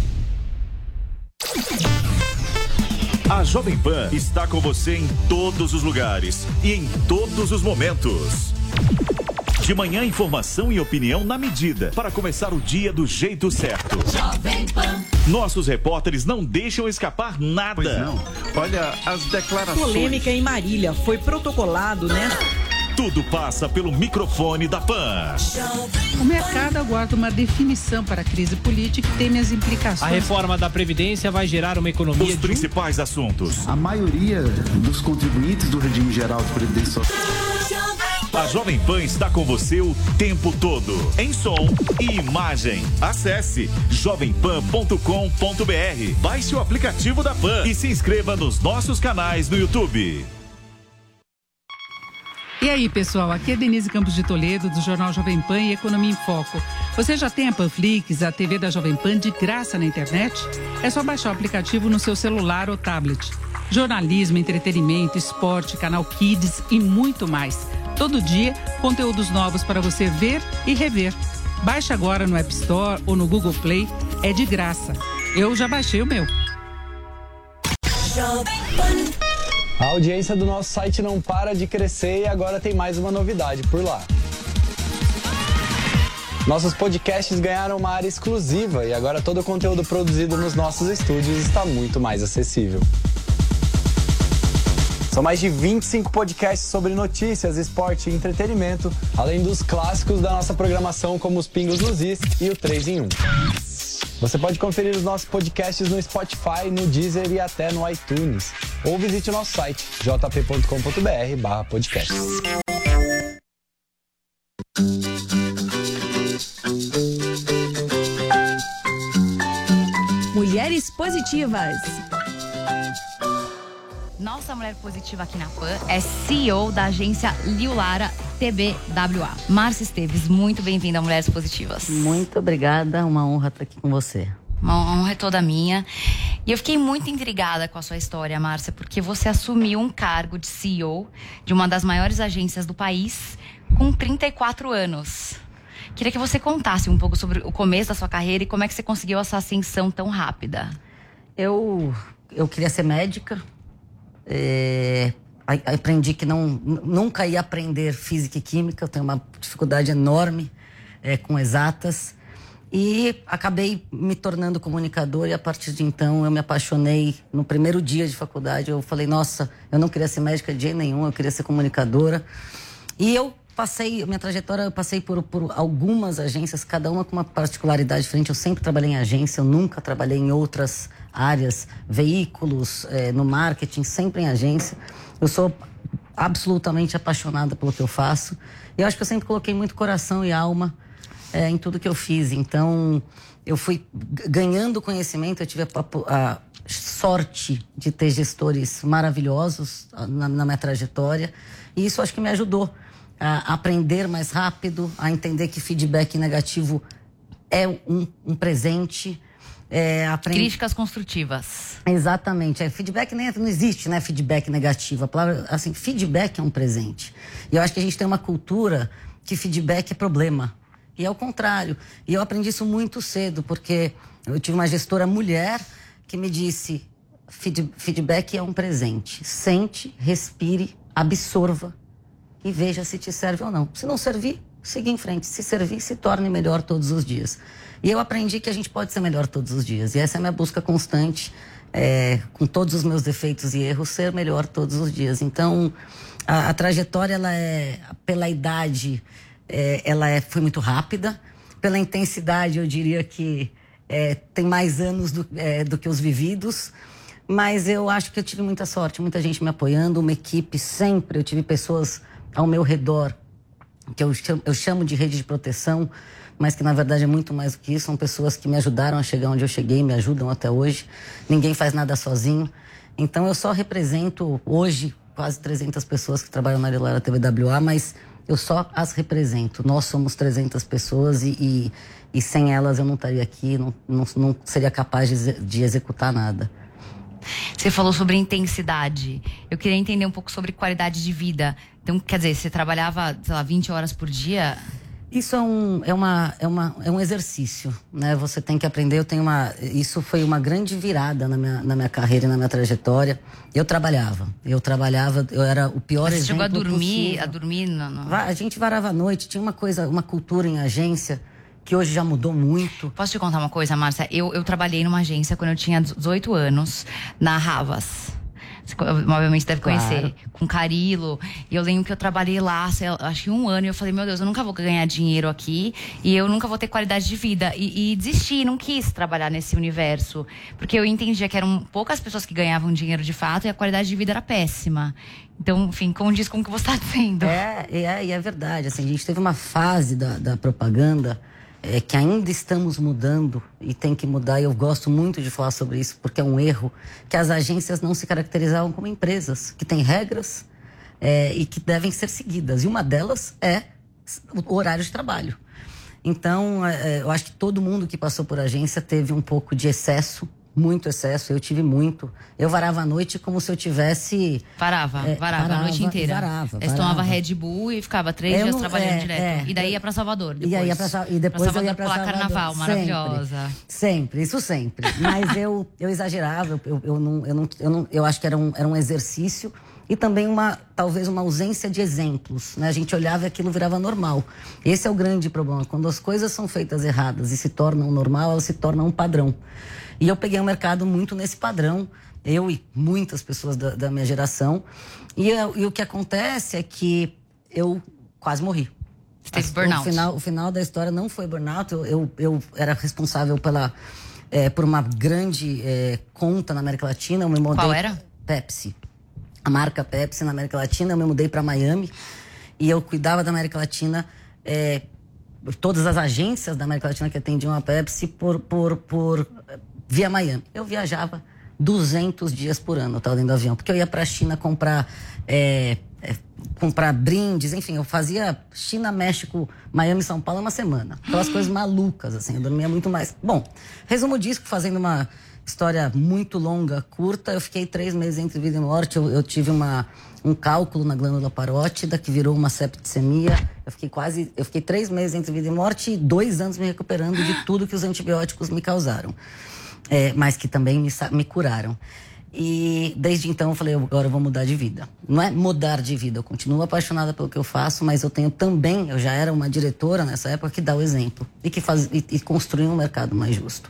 A Jovem Pan está com você em todos os lugares e em todos os momentos. De manhã, informação e opinião na medida, para começar o dia do jeito certo. Jovem Pan. Nossos repórteres não deixam escapar nada. Pois não. Olha as declarações. Polêmica em Marília foi protocolado, né? Tudo passa pelo microfone da Pan. O mercado aguarda uma definição para a crise política e teme as implicações. A reforma da Previdência vai gerar uma economia... Os principais assuntos. A maioria dos contribuintes do regime geral de previdência social. A Jovem Pan está com você o tempo todo, em som e imagem. Acesse jovem pan ponto com ponto b r, baixe o aplicativo da Pan e se inscreva nos nossos canais no YouTube. E aí, pessoal, aqui é Denise Campos de Toledo, do Jornal Jovem Pan e Economia em Foco. Você já tem a Panflix, a T V da Jovem Pan, de graça na internet? É só baixar o aplicativo no seu celular ou tablet. Jornalismo, entretenimento, esporte, canal Kids e muito mais. Todo dia, conteúdos novos para você ver e rever. Baixe agora no App Store ou no Google Play, é de graça. Eu já baixei o meu. A audiência do nosso site não para de crescer e agora tem mais uma novidade por lá. Nossos podcasts ganharam uma área exclusiva e agora todo o conteúdo produzido nos nossos estúdios está muito mais acessível. São mais de vinte e cinco podcasts sobre notícias, esporte e entretenimento, além dos clássicos da nossa programação como os Pingos nos Is e o três em um. Você pode conferir os nossos podcasts no Spotify, no Deezer e até no iTunes. Ou visite o nosso site, j p ponto com ponto b r barra podcast. Mulheres Positivas. Nossa mulher positiva aqui na Pan é C E O da agência Liu Lara T B W A. Márcia Esteves, muito bem-vinda a Mulheres Positivas. Muito obrigada, uma honra estar aqui com você. Uma honra é toda minha. E eu fiquei muito intrigada com a sua história, Márcia, porque você assumiu um cargo de C E O de uma das maiores agências do país com trinta e quatro anos. Queria que você contasse um pouco sobre o começo da sua carreira e como é que você conseguiu essa ascensão tão rápida. Eu, eu queria ser médica. É, aprendi que não, nunca ia aprender física e química. Eu tenho uma dificuldade enorme é, com exatas. E acabei me tornando comunicadora e a partir de então eu me apaixonei. No primeiro dia de faculdade eu falei, nossa, eu não queria ser médica de jeito nenhum, eu queria ser comunicadora. E eu passei, minha trajetória, eu passei por, por algumas agências, cada uma com uma particularidade diferente. Eu sempre trabalhei em agência, eu nunca trabalhei em outras áreas, veículos, é, no marketing, sempre em agência. Eu sou absolutamente apaixonada pelo que eu faço. E eu acho que eu sempre coloquei muito coração e alma é, em tudo que eu fiz. Então, eu fui ganhando conhecimento, eu tive a, a, a sorte de ter gestores maravilhosos na, na minha trajetória. E isso acho que me ajudou a aprender mais rápido, a entender que feedback negativo é um, um presente. É, aprend... Críticas construtivas. Exatamente. É, feedback nem, não existe, né? Feedback negativo. A palavra, assim, feedback é um presente. E eu acho que a gente tem uma cultura que feedback é problema. E é o contrário. E eu aprendi isso muito cedo, porque eu tive uma gestora mulher que me disse: Feed, feedback é um presente. Sente, respire, absorva e veja se te serve ou não. Se não servir, siga em frente. Se servir, se torne melhor todos os dias. E eu aprendi que a gente pode ser melhor todos os dias. E essa é a minha busca constante, é, com todos os meus defeitos e erros, ser melhor todos os dias. Então, a, a trajetória, ela é, pela idade, é, ela é, foi muito rápida. Pela intensidade, eu diria que é, tem mais anos do, é, do que os vividos. Mas eu acho que eu tive muita sorte, muita gente me apoiando, uma equipe sempre. Eu tive pessoas ao meu redor, que eu chamo, eu chamo de rede de proteção, mas que na verdade é muito mais do que isso. São pessoas que me ajudaram a chegar onde eu cheguei, me ajudam até hoje. Ninguém faz nada sozinho. Então eu só represento hoje quase trezentas pessoas que trabalham na Liu Lara T B W A, mas eu só as represento. Nós somos trezentas pessoas e, e, e sem elas eu não estaria aqui, não, não, não seria capaz de, de executar nada. Você falou sobre intensidade. Eu queria entender um pouco sobre qualidade de vida. Então, quer dizer, você trabalhava, sei lá, vinte horas por dia? Isso é um, é uma, é uma, é um exercício, né? Você tem que aprender. Eu tenho uma, isso foi uma grande virada na minha, na minha carreira e na minha trajetória. Eu trabalhava, eu trabalhava, eu era o pior Você exemplo chegou a dormir, possível. a dormir? No, no... A gente varava a noite, tinha uma coisa, uma cultura em agência que hoje já mudou muito. Posso te contar uma coisa, Márcia? Eu, eu trabalhei numa agência quando eu tinha dezoito anos, na Havas. Você obviamente deve conhecer, claro. Com Carilo. E eu lembro que eu trabalhei lá, sei, acho que um ano, e eu falei, meu Deus, eu nunca vou ganhar dinheiro aqui e eu nunca vou ter qualidade de vida. E, e desisti, não quis trabalhar nesse universo. Porque eu entendia que eram poucas pessoas que ganhavam dinheiro de fato e a qualidade de vida era péssima. Então, enfim, condiz com o que você está dizendo. É, é, e é verdade. Assim, a gente teve uma fase da, da propaganda é, que ainda estamos mudando e tem que mudar. E eu gosto muito de falar sobre isso, porque é um erro que as agências não se caracterizavam como empresas, que têm regras, é, e que devem ser seguidas. E uma delas é o horário de trabalho. Então, é, eu acho que todo mundo que passou por agência teve um pouco de excesso, muito excesso. Eu tive muito. Eu varava a noite como se eu tivesse... Varava, é, varava, varava a noite inteira. Varava, Aí você tomava Red Bull e ficava três eu dias não, trabalhando é, direto. é, e daí ia pra Salvador depois. E, aí ia pra, e depois pra Salvador, eu ia pra pular Salvador. Carnaval, Sempre, maravilhosa. Sempre, isso sempre. Mas eu, eu exagerava, eu, eu, não, eu, não, eu, não, eu acho que era um, era um exercício e também uma, talvez uma ausência de exemplos, né? A gente olhava e aquilo virava normal. Esse é o grande problema. Quando as coisas são feitas erradas e se tornam normal, elas se tornam um padrão. E eu peguei um mercado muito nesse padrão, eu e muitas pessoas da, da minha geração. E, e o que acontece é que eu quase morri. Você teve burnout. O final, o final da história não foi burnout. Eu, eu, eu era responsável pela, é, por uma grande é, conta na América Latina. Eu me mudei, Qual era? Pepsi. A marca Pepsi na América Latina. Eu me mudei para Miami e eu cuidava da América Latina, é, todas as agências da América Latina que atendiam a Pepsi por, por, por via Miami. Eu viajava duzentos dias por ano, eu estava dentro do avião, porque eu ia para a China comprar é, é, comprar brindes, enfim, eu fazia China, México, Miami, São Paulo uma semana. Aquelas coisas malucas, assim, eu dormia muito mais. Bom, resumo disso, fazendo uma história muito longa, curta, eu fiquei três meses entre vida e morte. Eu, eu tive uma, um cálculo na glândula parótida que virou uma septicemia. Eu fiquei quase, eu fiquei três meses entre vida e morte e dois anos me recuperando de tudo que os antibióticos me causaram, é, mas que também me, me curaram. E desde então eu falei, agora eu vou mudar de vida. Não é mudar de vida, eu continuo apaixonada pelo que eu faço, mas eu tenho também, eu já era uma diretora nessa época que dá o exemplo e que faz e, e construir um mercado mais justo,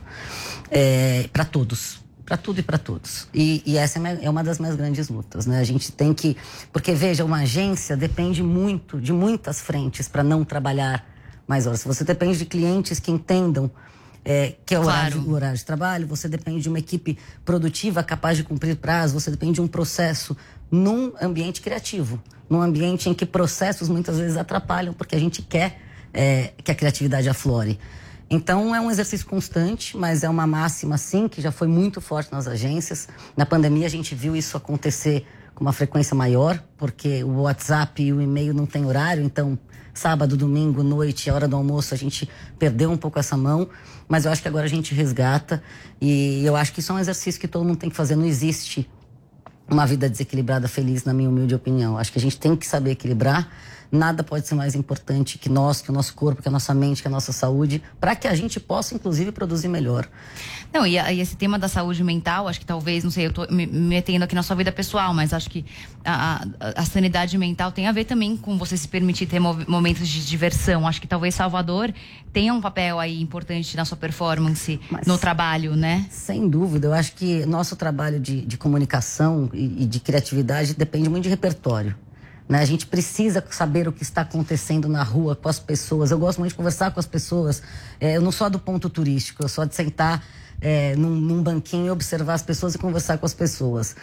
é, para todos, para tudo e para todos. E, e essa é, minha, é uma das minhas grandes lutas, né? A gente tem que, porque veja, uma agência depende muito de muitas frentes para não trabalhar mais horas. Você depende de clientes que entendam É, que é o, claro. horário, o horário de trabalho, você depende de uma equipe produtiva capaz de cumprir prazo, você depende de um processo num ambiente criativo, num ambiente em que processos muitas vezes atrapalham, porque a gente quer é, que a criatividade aflore. Então é um exercício constante, mas é uma máxima sim, que já foi muito forte nas agências. Na pandemia a gente viu isso acontecer com uma frequência maior, porque o WhatsApp e o e-mail não tem horário, então sábado, domingo, noite, a hora do almoço, a gente perdeu um pouco essa mão, mas eu acho que agora a gente resgata e eu acho que isso é um exercício que todo mundo tem que fazer. Não existe uma vida desequilibrada feliz, na minha humilde opinião. Acho que a gente tem que saber equilibrar. Nada pode ser mais importante que nós, que o nosso corpo, que a nossa mente, que a nossa saúde, para que a gente possa, inclusive, produzir melhor. Não, e, a, e esse tema da saúde mental, acho que talvez, não sei, eu tô me metendo aqui na sua vida pessoal, mas acho que a, a, a sanidade mental tem a ver também com você se permitir ter momentos de diversão. Acho que talvez Salvador tenha um papel aí importante na sua performance, mas, no trabalho, né? Sem dúvida. Eu acho que nosso trabalho de, de comunicação e, e de criatividade depende muito de repertório. Né? A gente precisa saber o que está acontecendo na rua com as pessoas. Eu gosto muito de conversar com as pessoas. É, eu não sou do ponto turístico, eu sou de sentar é, num, num banquinho e observar as pessoas e conversar com as pessoas.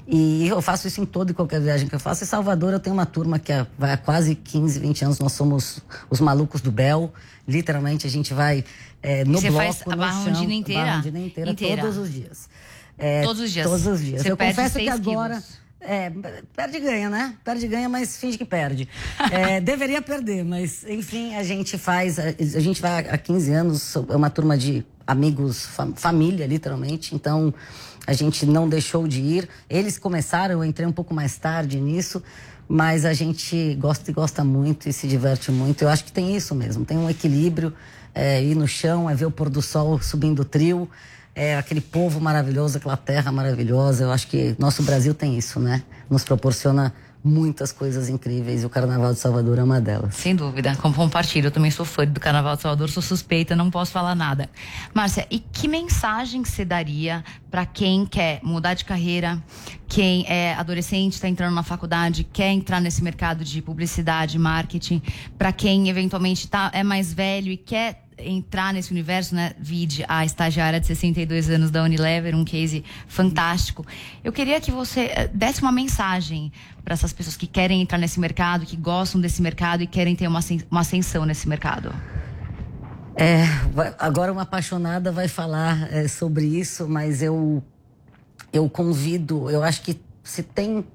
E eu faço isso em toda e qualquer viagem que eu faço. Em Salvador eu tenho uma turma que é, vai há quase quinze, vinte anos. Nós somos os malucos do Bel. Literalmente a gente vai é, no Você bloco, faz a no chão, Barrondina inteira? a Barrondina inteira, inteira, todos os dias. É, todos os dias? Todos os dias. Você eu perde confesso seis que agora... quilos. É, perde e ganha, né? Perde e ganha, mas finge que perde. É, deveria perder, mas enfim, a gente faz, a, a gente vai há quinze anos, é uma turma de amigos, fam, família, literalmente, então a gente não deixou de ir. Eles começaram, eu entrei um pouco mais tarde nisso, mas a gente gosta e gosta muito e se diverte muito. Eu acho que tem isso mesmo, tem um equilíbrio, é, ir no chão, é ver o pôr do sol subindo o trio. É aquele povo maravilhoso, aquela terra maravilhosa. Eu acho que nosso Brasil tem isso, né? Nos proporciona muitas coisas incríveis e o Carnaval de Salvador é uma delas. Sem dúvida, compartilho. Eu também sou fã do Carnaval de Salvador, sou suspeita, não posso falar nada. Márcia, e que mensagem você daria para quem quer mudar de carreira, quem é adolescente, está entrando na faculdade, quer entrar nesse mercado de publicidade, marketing, para quem eventualmente tá, é mais velho e quer entrar nesse universo, né? Vide a estagiária de sessenta e dois anos da Unilever, um case fantástico. Eu queria que você desse uma mensagem para essas pessoas que querem entrar nesse mercado, que gostam desse mercado e querem ter uma, uma ascensão nesse mercado. É, agora uma apaixonada vai falar é, sobre isso, mas eu, eu convido, eu acho que se tem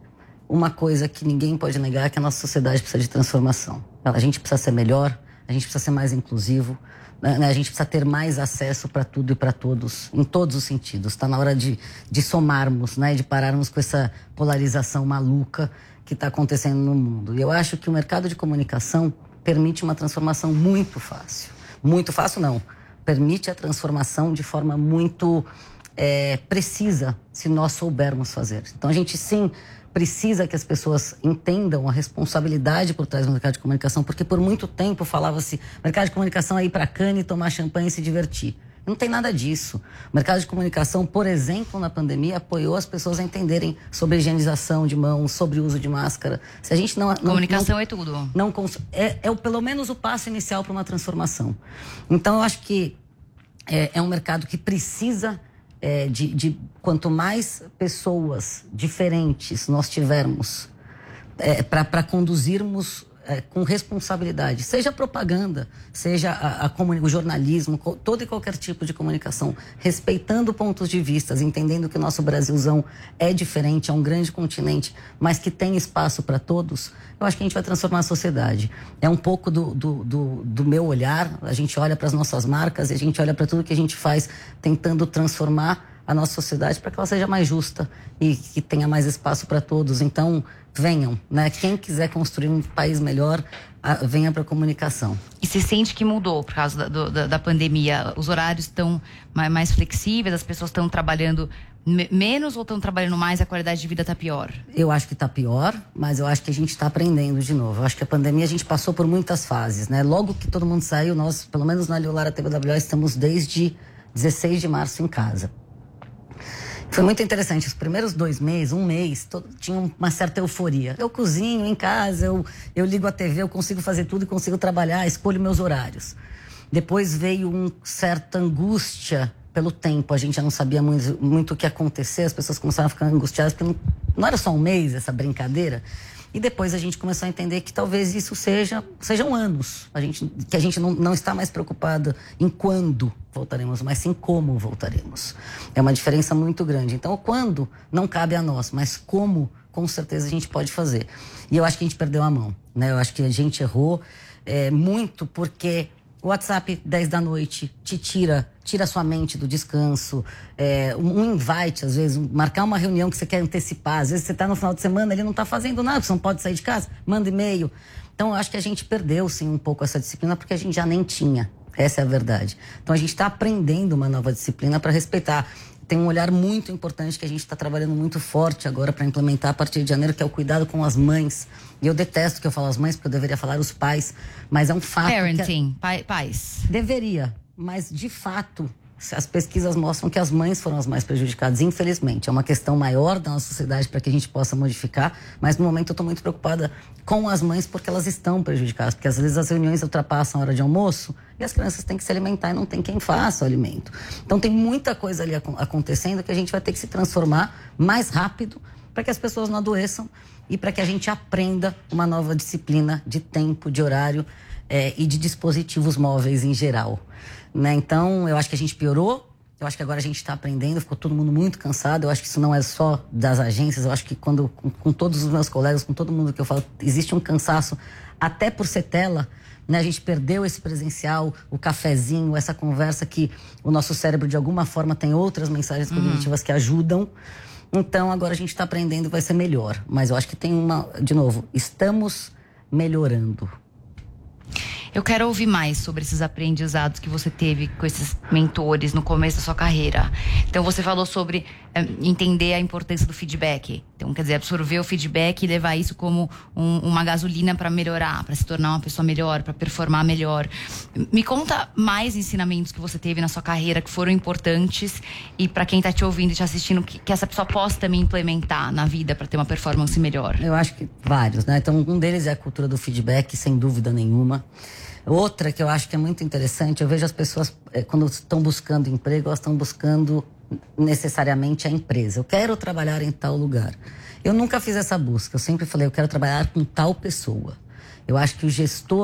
uma coisa que ninguém pode negar, que a nossa sociedade precisa de transformação. A gente precisa ser melhor, a gente precisa ser mais inclusivo, né? A gente precisa ter mais acesso para tudo e para todos, em todos os sentidos. Está na hora de, de somarmos, né? De pararmos com essa polarização maluca que está acontecendo no mundo. E eu acho que o mercado de comunicação permite uma transformação muito fácil. Muito fácil, não. Permite a transformação de forma muito é, precisa, se nós soubermos fazer. Então, a gente, sim, precisa que as pessoas entendam a responsabilidade por trás do mercado de comunicação, porque por muito tempo falava-se mercado de comunicação é ir para Cannes, tomar champanhe e se divertir. Não tem nada disso. O mercado de comunicação, por exemplo, na pandemia, apoiou as pessoas a entenderem sobre higienização de mãos, sobre o uso de máscara. Se a gente não... não Comunicação não, é tudo. Não, é, é pelo menos o passo inicial para uma transformação. Então, eu acho que é, é um mercado que precisa é, de, de... Quanto mais pessoas diferentes nós tivermos é, para conduzirmos... É, com responsabilidade, seja propaganda, seja a, a comuni- o jornalismo, co- todo e qualquer tipo de comunicação, respeitando pontos de vista, entendendo que o nosso Brasilzão é diferente, é um grande continente, mas que tem espaço para todos, eu acho que a gente vai transformar a sociedade. É um pouco do, do, do, do meu olhar, a gente olha para as nossas marcas e a gente olha para tudo que a gente faz tentando transformar a nossa sociedade para que ela seja mais justa e que tenha mais espaço para todos. Então, venham, né? Quem quiser construir um país melhor, a, venha para a comunicação. E se sente que mudou por causa da, do, da, da pandemia? Os horários estão mais, mais flexíveis, as pessoas estão trabalhando me, menos ou estão trabalhando mais, a qualidade de vida está pior? Eu acho que está pior, mas eu acho que a gente está aprendendo de novo. Eu acho que a pandemia a gente passou por muitas fases, né? Logo que todo mundo saiu, nós, pelo menos na Aliolara T V W O, estamos desde dezesseis de março em casa. Foi muito interessante, os primeiros dois meses, um mês, todo, tinha uma certa euforia. Eu cozinho em casa, eu, eu ligo a T V, eu consigo fazer tudo e consigo trabalhar, escolho meus horários. Depois veio uma certa angústia pelo tempo, a gente já não sabia muito, muito o que ia acontecer, as pessoas começaram a ficar angustiadas, porque não, não era só um mês essa brincadeira. E depois a gente começou a entender que talvez isso seja, sejam anos. A gente, que a gente não, não está mais preocupado em quando voltaremos, mas sim como voltaremos. É uma diferença muito grande. Então, o quando não cabe a nós, mas como, com certeza, a gente pode fazer. E eu acho que a gente perdeu a mão, né? Eu acho que a gente errou é, muito porque o WhatsApp dez da noite te tira, tira a sua mente do descanso. É, um invite, às vezes, marcar uma reunião que você quer antecipar. Às vezes você está no final de semana, ele não está fazendo nada, você não pode sair de casa, manda e-mail. Então, eu acho que a gente perdeu, sim, um pouco essa disciplina, porque a gente já nem tinha. Essa é a verdade. Então, a gente está aprendendo uma nova disciplina para respeitar. Tem um olhar muito importante que a gente está trabalhando muito forte agora para implementar a partir de janeiro, que é o cuidado com as mães. E eu detesto que eu falo as mães, porque eu deveria falar os pais, mas é um fato. Parenting, que é... pais. Deveria, mas de fato, as pesquisas mostram que as mães foram as mais prejudicadas, infelizmente. É uma questão maior da nossa sociedade para que a gente possa modificar, mas no momento eu estou muito preocupada com as mães porque elas estão prejudicadas, porque às vezes as reuniões ultrapassam a hora de almoço e as crianças têm que se alimentar e não tem quem faça o alimento. Então tem muita coisa ali acontecendo que a gente vai ter que se transformar mais rápido para que as pessoas não adoeçam e para que a gente aprenda uma nova disciplina de tempo, de horário é, e de dispositivos móveis em geral. Né? Então, eu acho que a gente piorou, eu acho que agora a gente está aprendendo, ficou todo mundo muito cansado, eu acho que isso não é só das agências, eu acho que quando, com, com todos os meus colegas, com todo mundo que eu falo, existe um cansaço, até por ser tela, né? A gente perdeu esse presencial, o cafezinho, essa conversa que o nosso cérebro, de alguma forma, tem outras mensagens cognitivas uhum. que ajudam. Então, agora a gente está aprendendo, vai ser melhor. Mas eu acho que tem uma... De novo, estamos melhorando. Eu quero ouvir mais sobre esses aprendizados que você teve com esses mentores no começo da sua carreira. Então, você falou sobre é, entender a importância do feedback. Então, quer dizer, absorver o feedback e levar isso como um, uma gasolina para melhorar, para se tornar uma pessoa melhor, para performar melhor. Me conta mais ensinamentos que você teve na sua carreira que foram importantes e para quem está te ouvindo e te assistindo, que, que essa pessoa possa também implementar na vida para ter uma performance melhor. Eu acho que vários, né? Então, um deles é a cultura do feedback, sem dúvida nenhuma. Outra que eu acho que é muito interessante, eu vejo as pessoas, quando estão buscando emprego, elas estão buscando necessariamente a empresa. Eu quero trabalhar em tal lugar. Eu nunca fiz essa busca, eu sempre falei, eu quero trabalhar com tal pessoa. Eu acho que o gestor,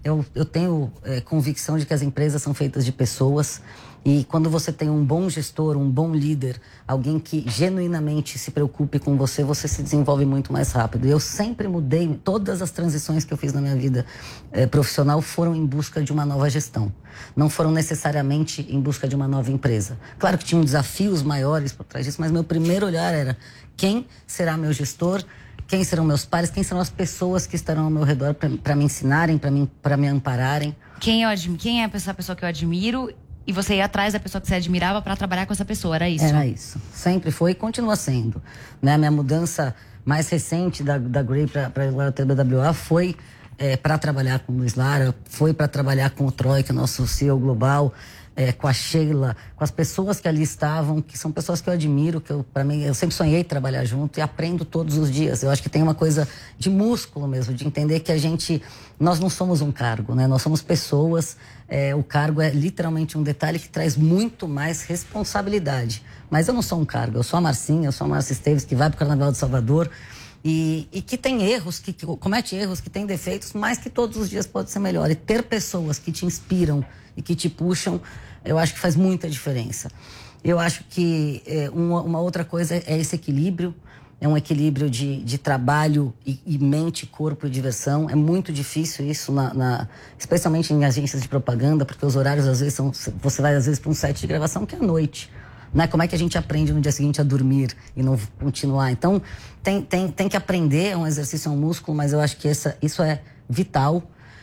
eu, eu tenho é, convicção de que as empresas são feitas de pessoas. E quando você tem um bom gestor, um bom líder, alguém que genuinamente se preocupe com você, você se desenvolve muito mais rápido. Eu sempre mudei, todas as transições que eu fiz na minha vida eh, profissional foram em busca de uma nova gestão. Não foram necessariamente em busca de uma nova empresa. Claro que tinham desafios maiores por trás disso, mas meu primeiro olhar era quem será meu gestor, quem serão meus pares, quem serão as pessoas que estarão ao meu redor para me ensinarem, para me, para me ampararem. Quem, eu admi- quem é essa pessoa que eu admiro? E você ia atrás da pessoa que você admirava para trabalhar com essa pessoa, era isso? Era isso. Sempre foi e continua sendo. Né? A minha mudança mais recente da, da Grey para a T B W A foi é, para trabalhar com o Luiz Lara, foi para trabalhar com o Troy, que é o nosso C E O global, é, com a Sheila, com as pessoas que ali estavam, que são pessoas que eu admiro, que eu, para mim, eu sempre sonhei trabalhar junto e aprendo todos os dias. Eu acho que tem uma coisa de músculo mesmo, de entender que a gente, nós não somos um cargo, né? Nós somos pessoas. É, o cargo é literalmente um detalhe que traz muito mais responsabilidade. Mas eu não sou um cargo, eu sou a Marcinha, eu sou a Márcia Esteves, que vai para o Carnaval de Salvador e, e que tem erros, que, que comete erros, que tem defeitos, mas que todos os dias pode ser melhor. E ter pessoas que te inspiram e que te puxam, eu acho que faz muita diferença. Eu acho que é, uma, uma outra coisa é esse equilíbrio. É um equilíbrio de, de trabalho e, e mente, corpo e diversão. É muito difícil isso, na, na, especialmente em agências de propaganda, porque os horários, às vezes, são... Você vai, às vezes, para um set de gravação que é à noite. Né? Como é que a gente aprende no dia seguinte a dormir e não continuar? Então, tem, tem, tem que aprender, é um exercício, é um músculo, mas eu acho que essa, isso é vital.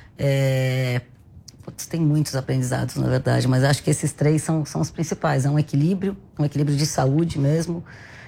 É... Putz, tem muitos aprendizados, na verdade, mas acho que esses três são, são os principais. É um equilíbrio, um equilíbrio de saúde mesmo.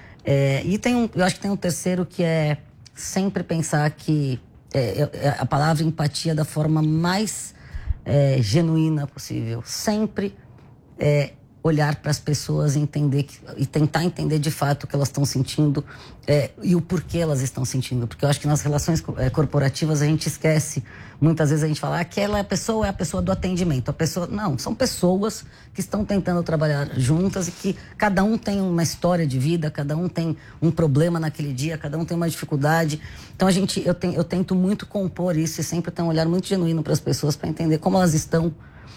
É, e tem um, eu acho que tem um terceiro que é sempre pensar que é, é a palavra empatia da forma mais é, genuína possível. Sempre é, olhar para as pessoas e, entender que, e tentar entender de fato o que elas estão sentindo é, e o porquê elas estão sentindo. Porque eu acho que nas relações é, corporativas a gente esquece. Muitas vezes a gente fala, ah, aquela pessoa é a pessoa do atendimento. A pessoa... Não, são pessoas que estão tentando trabalhar juntas e que cada um tem uma história de vida, cada um tem um problema naquele dia, cada um tem uma dificuldade. Então a gente, eu, tenho, eu tento muito compor isso e sempre ter um olhar muito genuíno para as pessoas para entender como elas estão,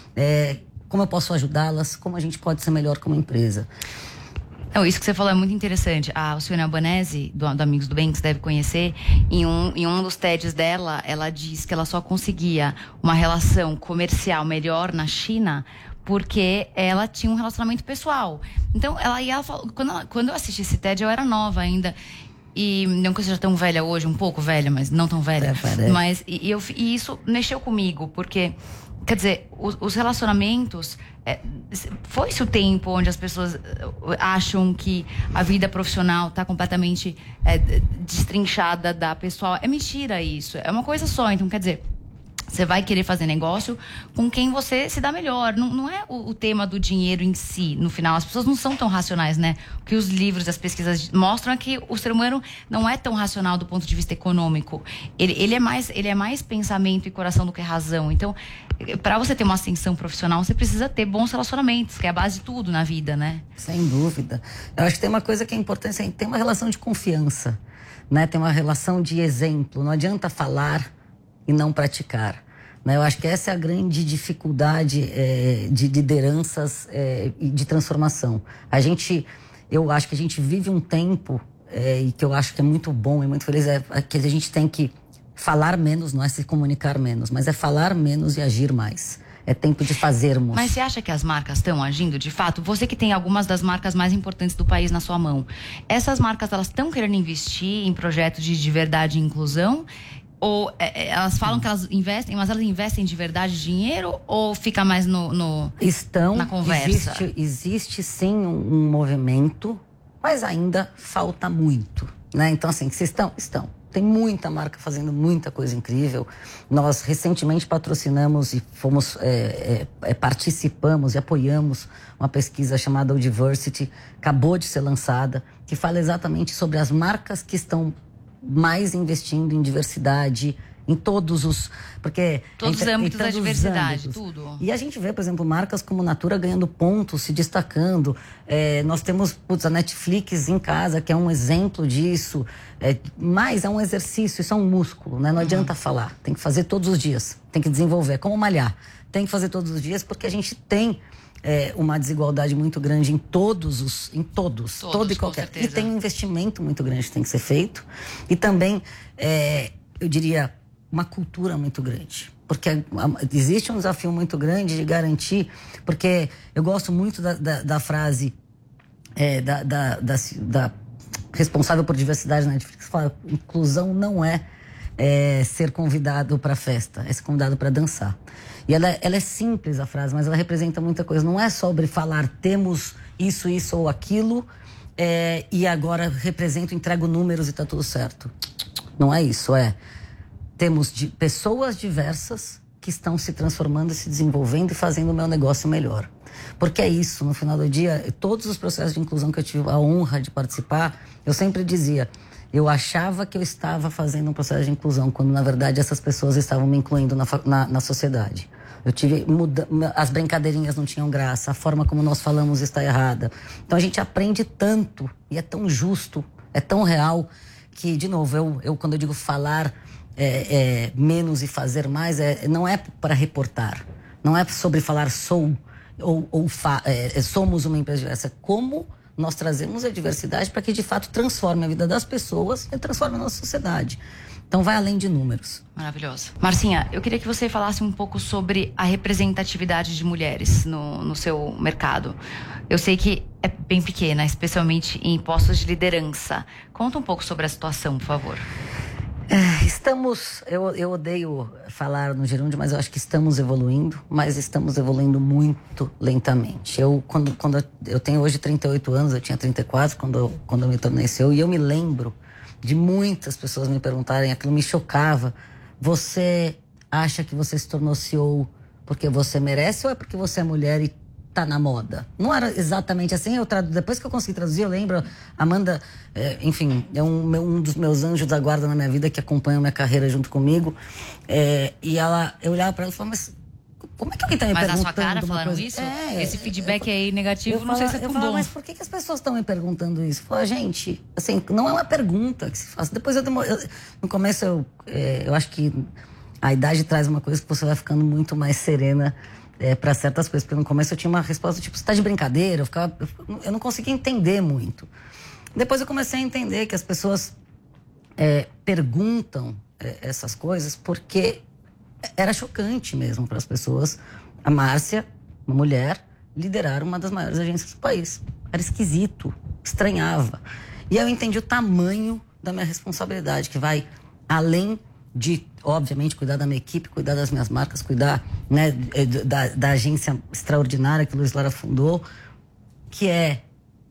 é, como eu posso ajudá-las, como a gente pode ser melhor como empresa. Não, isso que você falou é muito interessante. A Alcione Albanese, do, do Amigos do Bem, que você deve conhecer, em um, em um dos T E Ds dela, ela diz que ela só conseguia uma relação comercial melhor na China porque ela tinha um relacionamento pessoal. Então, ela, e ela falou, quando, ela, quando eu assisti esse T E D, eu era nova ainda. E não que eu seja tão velha hoje, um pouco velha, mas não tão velha. É, mas e, e, eu, e isso mexeu comigo, porque... Quer dizer, os, os relacionamentos... É, foi-se o tempo onde as pessoas acham que a vida profissional está completamente é, destrinchada da pessoal. É mentira isso. É uma coisa só. Então, quer dizer... Você vai querer fazer negócio com quem você se dá melhor. Não, não é o, o tema do dinheiro em si. No final, as pessoas não são tão racionais, né? O que os livros, as pesquisas mostram é que o ser humano não é tão racional do ponto de vista econômico. Ele, ele, é, mais, ele é mais pensamento e coração do que razão. Então, para você ter uma ascensão profissional, você precisa ter bons relacionamentos, que é a base de tudo na vida, né? Sem dúvida. Eu acho que tem uma coisa que é importante, assim, tem uma relação de confiança, né? Tem uma relação de exemplo. Não adianta falar e não praticar. Né? Eu acho que essa é a grande dificuldade é, de lideranças é, e de transformação. A gente, eu acho que a gente vive um tempo, é, e que eu acho que é muito bom e muito feliz, é, é que a gente tem que falar menos, não é se comunicar menos, mas é falar menos e agir mais. É tempo de fazermos. Mas você acha que as marcas estão agindo de fato? Você que tem algumas das marcas mais importantes do país na sua mão, essas marcas, elas estão querendo investir em projetos de, de verdade e inclusão? Ou é, elas falam que elas investem, mas elas investem de verdade dinheiro ou fica mais no, no Estão, na conversa? Existe, existe sim um, um movimento, mas ainda falta muito, né? Então, assim, vocês estão? Estão. Tem muita marca fazendo muita coisa incrível. Nós recentemente patrocinamos e fomos, é, é, participamos e apoiamos uma pesquisa chamada O Diversity, acabou de ser lançada, que fala exatamente sobre as marcas que estão mais investindo em diversidade, Em todos os... Porque Todos os âmbitos da diversidade, tudo. E a gente vê, por exemplo, marcas como Natura ganhando pontos, se destacando. É, nós temos, putz, a Netflix em casa, que é um exemplo disso. É, mas é um exercício, isso é um músculo, né? Não adianta falar. Tem que fazer todos os dias. Tem que desenvolver. É como malhar. Tem que fazer todos os dias, porque a gente tem é, uma desigualdade muito grande em todos os... Em todos. Todos, todo e qualquer. E tem um investimento muito grande que tem que ser feito. E também, é, eu diria... uma cultura muito grande, porque existe um desafio muito grande de garantir, porque eu gosto muito da, da, da frase é, da, da, da, da responsável por diversidade na Netflix, que fala: inclusão não é, é ser convidado para festa, é ser convidado para dançar. E ela, ela é simples a frase, mas ela representa muita coisa. Não é sobre falar temos isso, isso ou aquilo é, e agora represento, entrego números e tá tudo certo. Não é isso, é temos de pessoas diversas que estão se transformando, se desenvolvendo e fazendo o meu negócio melhor. Porque é isso, no final do dia, todos os processos de inclusão que eu tive a honra de participar, eu sempre dizia, eu achava que eu estava fazendo um processo de inclusão, quando na verdade essas pessoas estavam me incluindo na, na, na sociedade. Eu tive, muda, as brincadeirinhas não tinham graça, a forma como nós falamos está errada. Então a gente aprende tanto, e é tão justo, é tão real, que, de novo, eu, eu quando eu digo falar... É, é, menos e fazer mais, é, não é para reportar, não é sobre falar sou ou, ou fa, é, somos uma empresa diversa, é como nós trazemos a diversidade para que de fato transforme a vida das pessoas e transforme a nossa sociedade. Então vai além de números. Maravilhoso. Marcinha, eu queria que você falasse um pouco sobre a representatividade de mulheres no, no seu mercado. Eu sei que é bem pequena, especialmente em postos de liderança. Conta um pouco sobre a situação, por favor. Estamos, eu, eu odeio falar no gerúndio, mas eu acho que estamos evoluindo, mas estamos evoluindo muito lentamente. Eu, quando, quando eu, eu tenho hoje trinta e oito anos, eu tinha trinta e quatro quando eu, quando eu me tornei C E O, e eu me lembro de muitas pessoas me perguntarem, aquilo me chocava: você acha que você se tornou C E O porque você merece ou é porque você é mulher e tá na moda? Não era exatamente assim. Eu tradu... Depois que eu consegui traduzir, eu lembro, Amanda, é, enfim, é um, um dos meus anjos da guarda na minha vida, que acompanha a minha carreira junto comigo. É, e ela, eu olhava pra ela e falava, mas como é que alguém tá me mas perguntando? Mas na sua cara falaram coisa? isso? É, Esse feedback eu, aí negativo, eu não falava, sei se é com eu falava, dom. mas por que, que as pessoas estão me perguntando isso? Eu falava, gente, assim, não é uma pergunta que se faz. Depois eu, demoro, eu no começo eu, é, eu acho que a idade traz uma coisa que você vai ficando muito mais serena É, para certas coisas, porque no começo eu tinha uma resposta tipo, você tá de brincadeira? Eu, ficava, eu, eu não conseguia entender muito. Depois eu comecei a entender que as pessoas é, perguntam é, essas coisas porque era chocante mesmo para as pessoas. A Márcia, uma mulher, liderar uma das maiores agências do país. Era esquisito, estranhava. E aí eu entendi o tamanho da minha responsabilidade, que vai além de, obviamente, cuidar da minha equipe, cuidar das minhas marcas, cuidar, né, da, da agência extraordinária que o Luiz Lara fundou, que é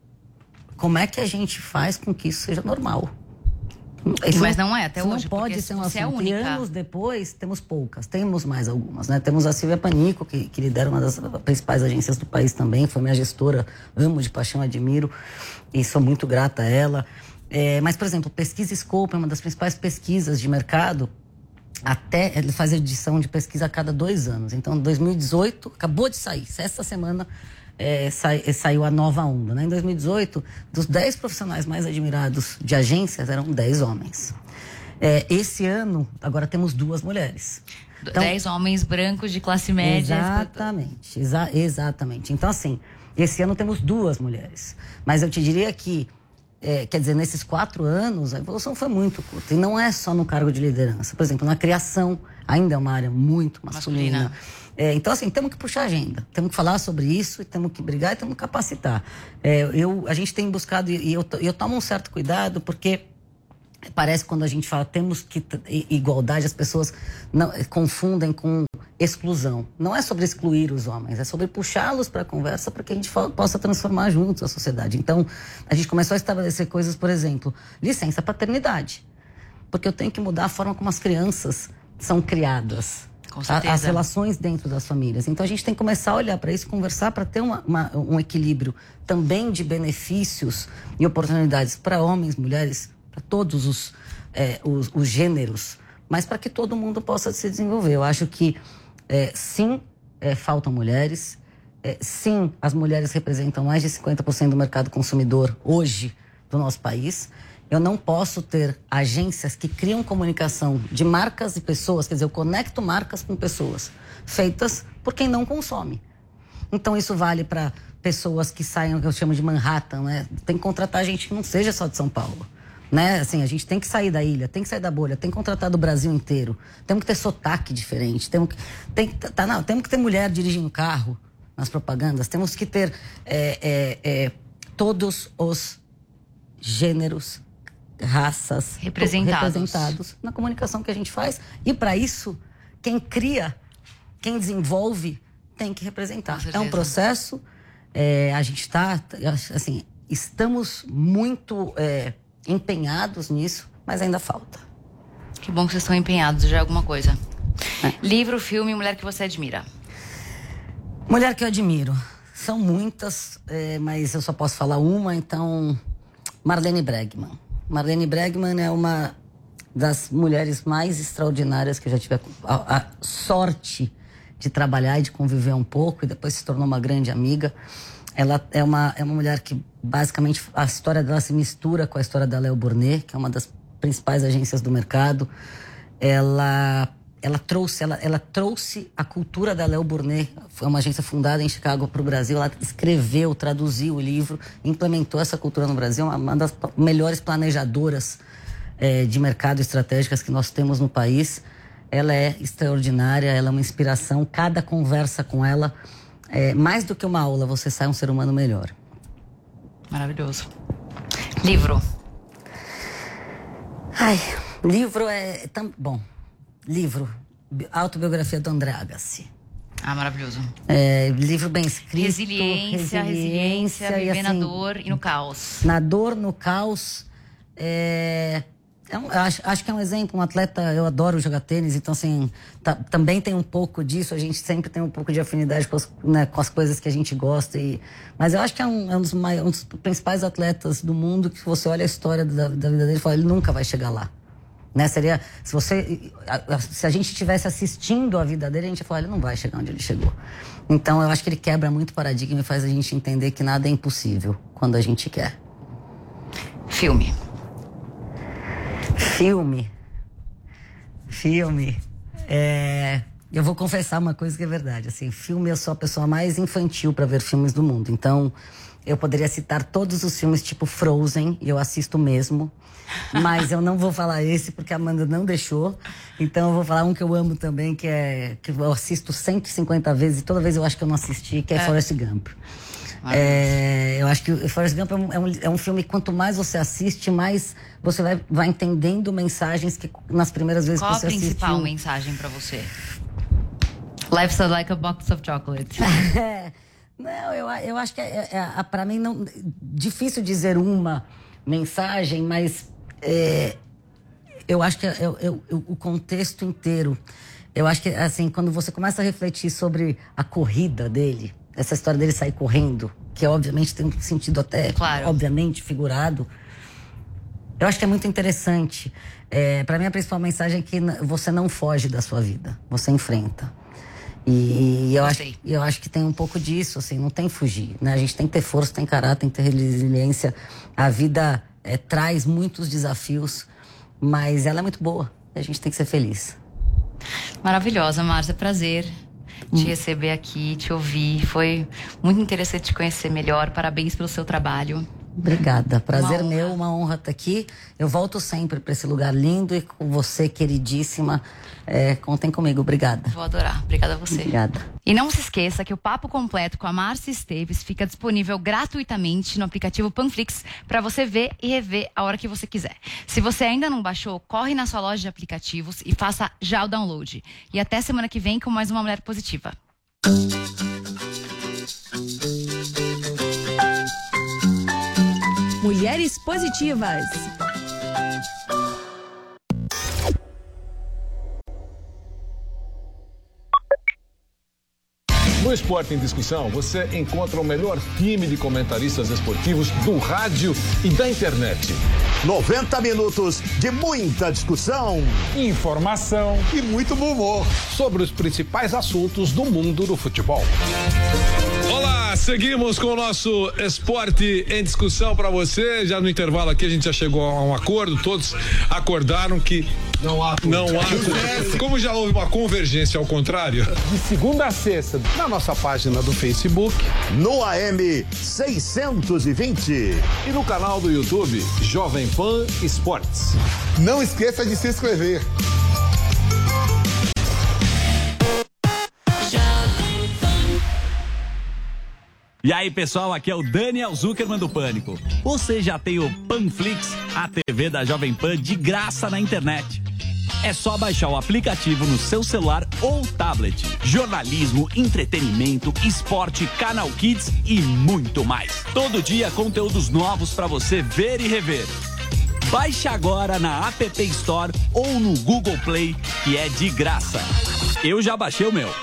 como é que a gente faz com que isso seja normal. Isso Mas não é até isso hoje, não pode porque ser um você é assunto. única. E anos depois, temos poucas, temos mais algumas, né? Temos a Silvia Panico, que, que lidera uma das principais agências do país também, foi minha gestora, amo de paixão, admiro, e sou muito grata a ela. É, mas, por exemplo, Pesquisa Scope é uma das principais pesquisas de mercado. Até ele faz edição de pesquisa a cada dois anos. Então, em dois mil e dezoito, acabou de sair. Essa semana é, sai, saiu a nova onda. Né? Em dois mil e dezoito, dos dez profissionais mais admirados de agências, eram dez homens. É, esse ano, agora temos duas mulheres. Então, dez homens brancos de classe média. Exatamente, exa exatamente. Então, assim, esse ano temos duas mulheres. Mas eu te diria que É, quer dizer, nesses quatro anos, a evolução foi muito curta. E não é só no cargo de liderança. Por exemplo, na criação, ainda é uma área muito masculina. masculina. É, então, assim, temos que puxar a agenda. Temos que falar sobre isso, e temos que brigar e temos que capacitar. É, eu, a gente tem buscado, e eu, eu tomo um certo cuidado, porque parece que quando a gente fala temos que igualdade, as pessoas não, confundem com exclusão. Não é sobre excluir os homens, é sobre puxá-los para a conversa para que a gente possa transformar juntos a sociedade. Então, a gente começou a estabelecer coisas, por exemplo, licença paternidade. Porque eu tenho que mudar a forma como as crianças são criadas. Com certeza. As relações dentro das famílias. Então, a gente tem que começar a olhar para isso, conversar para ter uma, uma, um equilíbrio também de benefícios e oportunidades para homens, mulheres, para todos os, é, os, os gêneros, mas para que todo mundo possa se desenvolver. Eu acho que, é, sim, é, faltam mulheres, é, sim, as mulheres representam mais de cinquenta por cento do mercado consumidor hoje do nosso país. Eu não posso ter agências que criam comunicação de marcas e pessoas, quer dizer, eu conecto marcas com pessoas, feitas por quem não consome. Então isso vale para pessoas que saiam, que eu chamo de Manhattan, né? Tem que contratar gente que não seja só de São Paulo, né? Assim, a gente tem que sair da ilha, tem que sair da bolha, tem que contratar do Brasil inteiro. Temos que ter sotaque diferente, temos que, tem, tá, não, temos que ter mulher dirigindo carro nas propagandas, temos que ter é, é, é, todos os gêneros, raças representados. representados na comunicação que a gente faz. E para isso, quem cria, quem desenvolve, tem que representar. É um processo, é, a gente está, assim, estamos muito é, empenhados nisso, mas ainda falta. Que bom que vocês estão empenhados, já é alguma coisa. É. Livro, filme, mulher que você admira. Mulher que eu admiro. São muitas, é, mas eu só posso falar uma, então... Marlene Bregman. Marlene Bregman é uma das mulheres mais extraordinárias que eu já tive a, a sorte de trabalhar e de conviver um pouco, e depois se tornou uma grande amiga. Ela é uma, é uma mulher que, basicamente, a história dela se mistura com a história da Léo Burnet, que é uma das principais agências do mercado. Ela, ela, trouxe, ela, ela trouxe a cultura da Léo Burnet, foi uma agência fundada em Chicago, para o Brasil. Ela escreveu, traduziu o livro, implementou essa cultura no Brasil, uma, uma das melhores planejadoras é, de mercado estratégicas que nós temos no país. Ela é extraordinária, ela é uma inspiração. Cada conversa com ela, é, mais do que uma aula, você sai um ser humano melhor. Maravilhoso. Livro. Ai, livro é... Tam, bom, livro. Autobiografia do André Agassi. Ah, maravilhoso. É, livro bem escrito. Resiliência, resiliência, resiliência viver assim, na dor e no caos. Na dor, no caos. É... É um, acho, acho que é um exemplo, um atleta, eu adoro jogar tênis, então assim, tá, também tem um pouco disso, a gente sempre tem um pouco de afinidade com as, né, com as coisas que a gente gosta, e, mas eu acho que é um, é um, dos mais, um dos principais atletas do mundo, que você olha a história da, da vida dele e fala, ele nunca vai chegar lá. Né? Seria, se você, se a gente estivesse assistindo a vida dele, a gente ia falar, ele não vai chegar onde ele chegou. Então eu acho que ele quebra muito paradigma e faz a gente entender que nada é impossível quando a gente quer. Filme. Filme. Filme. É, eu vou confessar uma coisa que é verdade. Assim, filme, eu sou a pessoa mais infantil para ver filmes do mundo. Então, eu poderia citar todos os filmes tipo Frozen, e eu assisto mesmo. Mas eu não vou falar esse, porque a Amanda não deixou. Então, eu vou falar um que eu amo também, que é que eu assisto cento e cinquenta vezes, e toda vez eu acho que eu não assisti, que é, é. Forrest Gump. É, eu acho que o Forrest Gump é um, é, um, é um filme que quanto mais você assiste, mais você vai, vai entendendo mensagens que nas primeiras vezes Qual que você assiste... Qual a principal assistiu... mensagem pra você? Life's like a box of chocolate. é, não, eu, eu acho que é, é, é, pra mim não difícil dizer uma mensagem, mas é, eu acho que é, é, é, o contexto inteiro. Eu acho que assim, quando você começa a refletir sobre a corrida dele, essa história dele sair correndo, que obviamente tem um sentido até, claro, obviamente, figurado. Eu acho que é muito interessante. É, para mim, a principal mensagem é que você não foge da sua vida, você enfrenta. E, e eu, acho, eu acho que tem um pouco disso, assim, não tem fugir, né? A gente tem que ter força, tem caráter, tem que ter resiliência. A vida é, traz muitos desafios, mas ela é muito boa. E a gente tem que ser feliz. Maravilhosa, Márcia, prazer te receber aqui, te ouvir. Foi muito interessante te conhecer melhor. Parabéns pelo seu trabalho. Obrigada. Prazer uma meu, uma honra estar aqui. Eu volto sempre para esse lugar lindo e com você, queridíssima. É, contem comigo. Obrigada. Vou adorar. Obrigada a você. Obrigada. E não se esqueça que o papo completo com a Márcia Esteves fica disponível gratuitamente no aplicativo Panflix para você ver e rever a hora que você quiser. Se você ainda não baixou, corre na sua loja de aplicativos e faça já o download. E até semana que vem com mais uma Mulher Positiva. Mulheres Positivas. No Esporte em Discussão, você encontra o melhor time de comentaristas esportivos do rádio e da internet. noventa minutos de muita discussão, informação e muito bom humor sobre os principais assuntos do mundo do futebol. Olá, seguimos com o nosso Esporte em Discussão para você. Já no intervalo aqui a gente já chegou a um acordo, todos acordaram que não há não há. Como já houve uma convergência ao contrário. De segunda a sexta, na nossa página do Facebook, no A M seiscentos e vinte e no canal do YouTube Jovem Pan Esportes. Não esqueça de se inscrever. E aí, pessoal, aqui é o Daniel Zuckerman do Pânico. Você já tem o Panflix, a T V da Jovem Pan, de graça na internet. É só baixar o aplicativo no seu celular ou tablet. Jornalismo, entretenimento, esporte, canal Kids e muito mais. Todo dia conteúdos novos para você ver e rever. Baixe agora na App Store ou no Google Play, que é de graça. Eu já baixei o meu.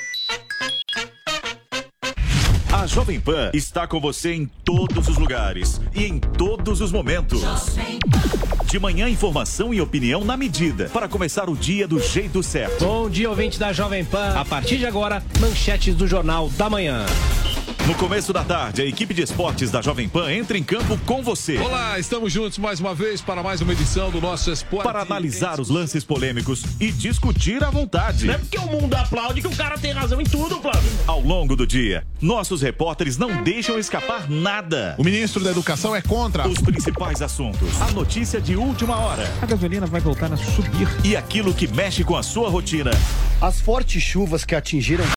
A Jovem Pan está com você em todos os lugares e em todos os momentos. De manhã, informação e opinião na medida, para começar o dia do jeito certo. Bom dia, ouvinte da Jovem Pan. A partir de agora, manchetes do Jornal da Manhã. No começo da tarde, a equipe de esportes da Jovem Pan entra em campo com você. Olá, estamos juntos mais uma vez para mais uma edição do nosso Esporte. Para analisar os lances polêmicos e discutir à vontade. Não é porque o mundo aplaude que o cara tem razão em tudo, Flávio. Ao longo do dia, nossos repórteres não deixam escapar nada. O ministro da Educação é contra os principais assuntos. A notícia de última hora. A gasolina vai voltar a subir. E aquilo que mexe com a sua rotina. As fortes chuvas que atingiram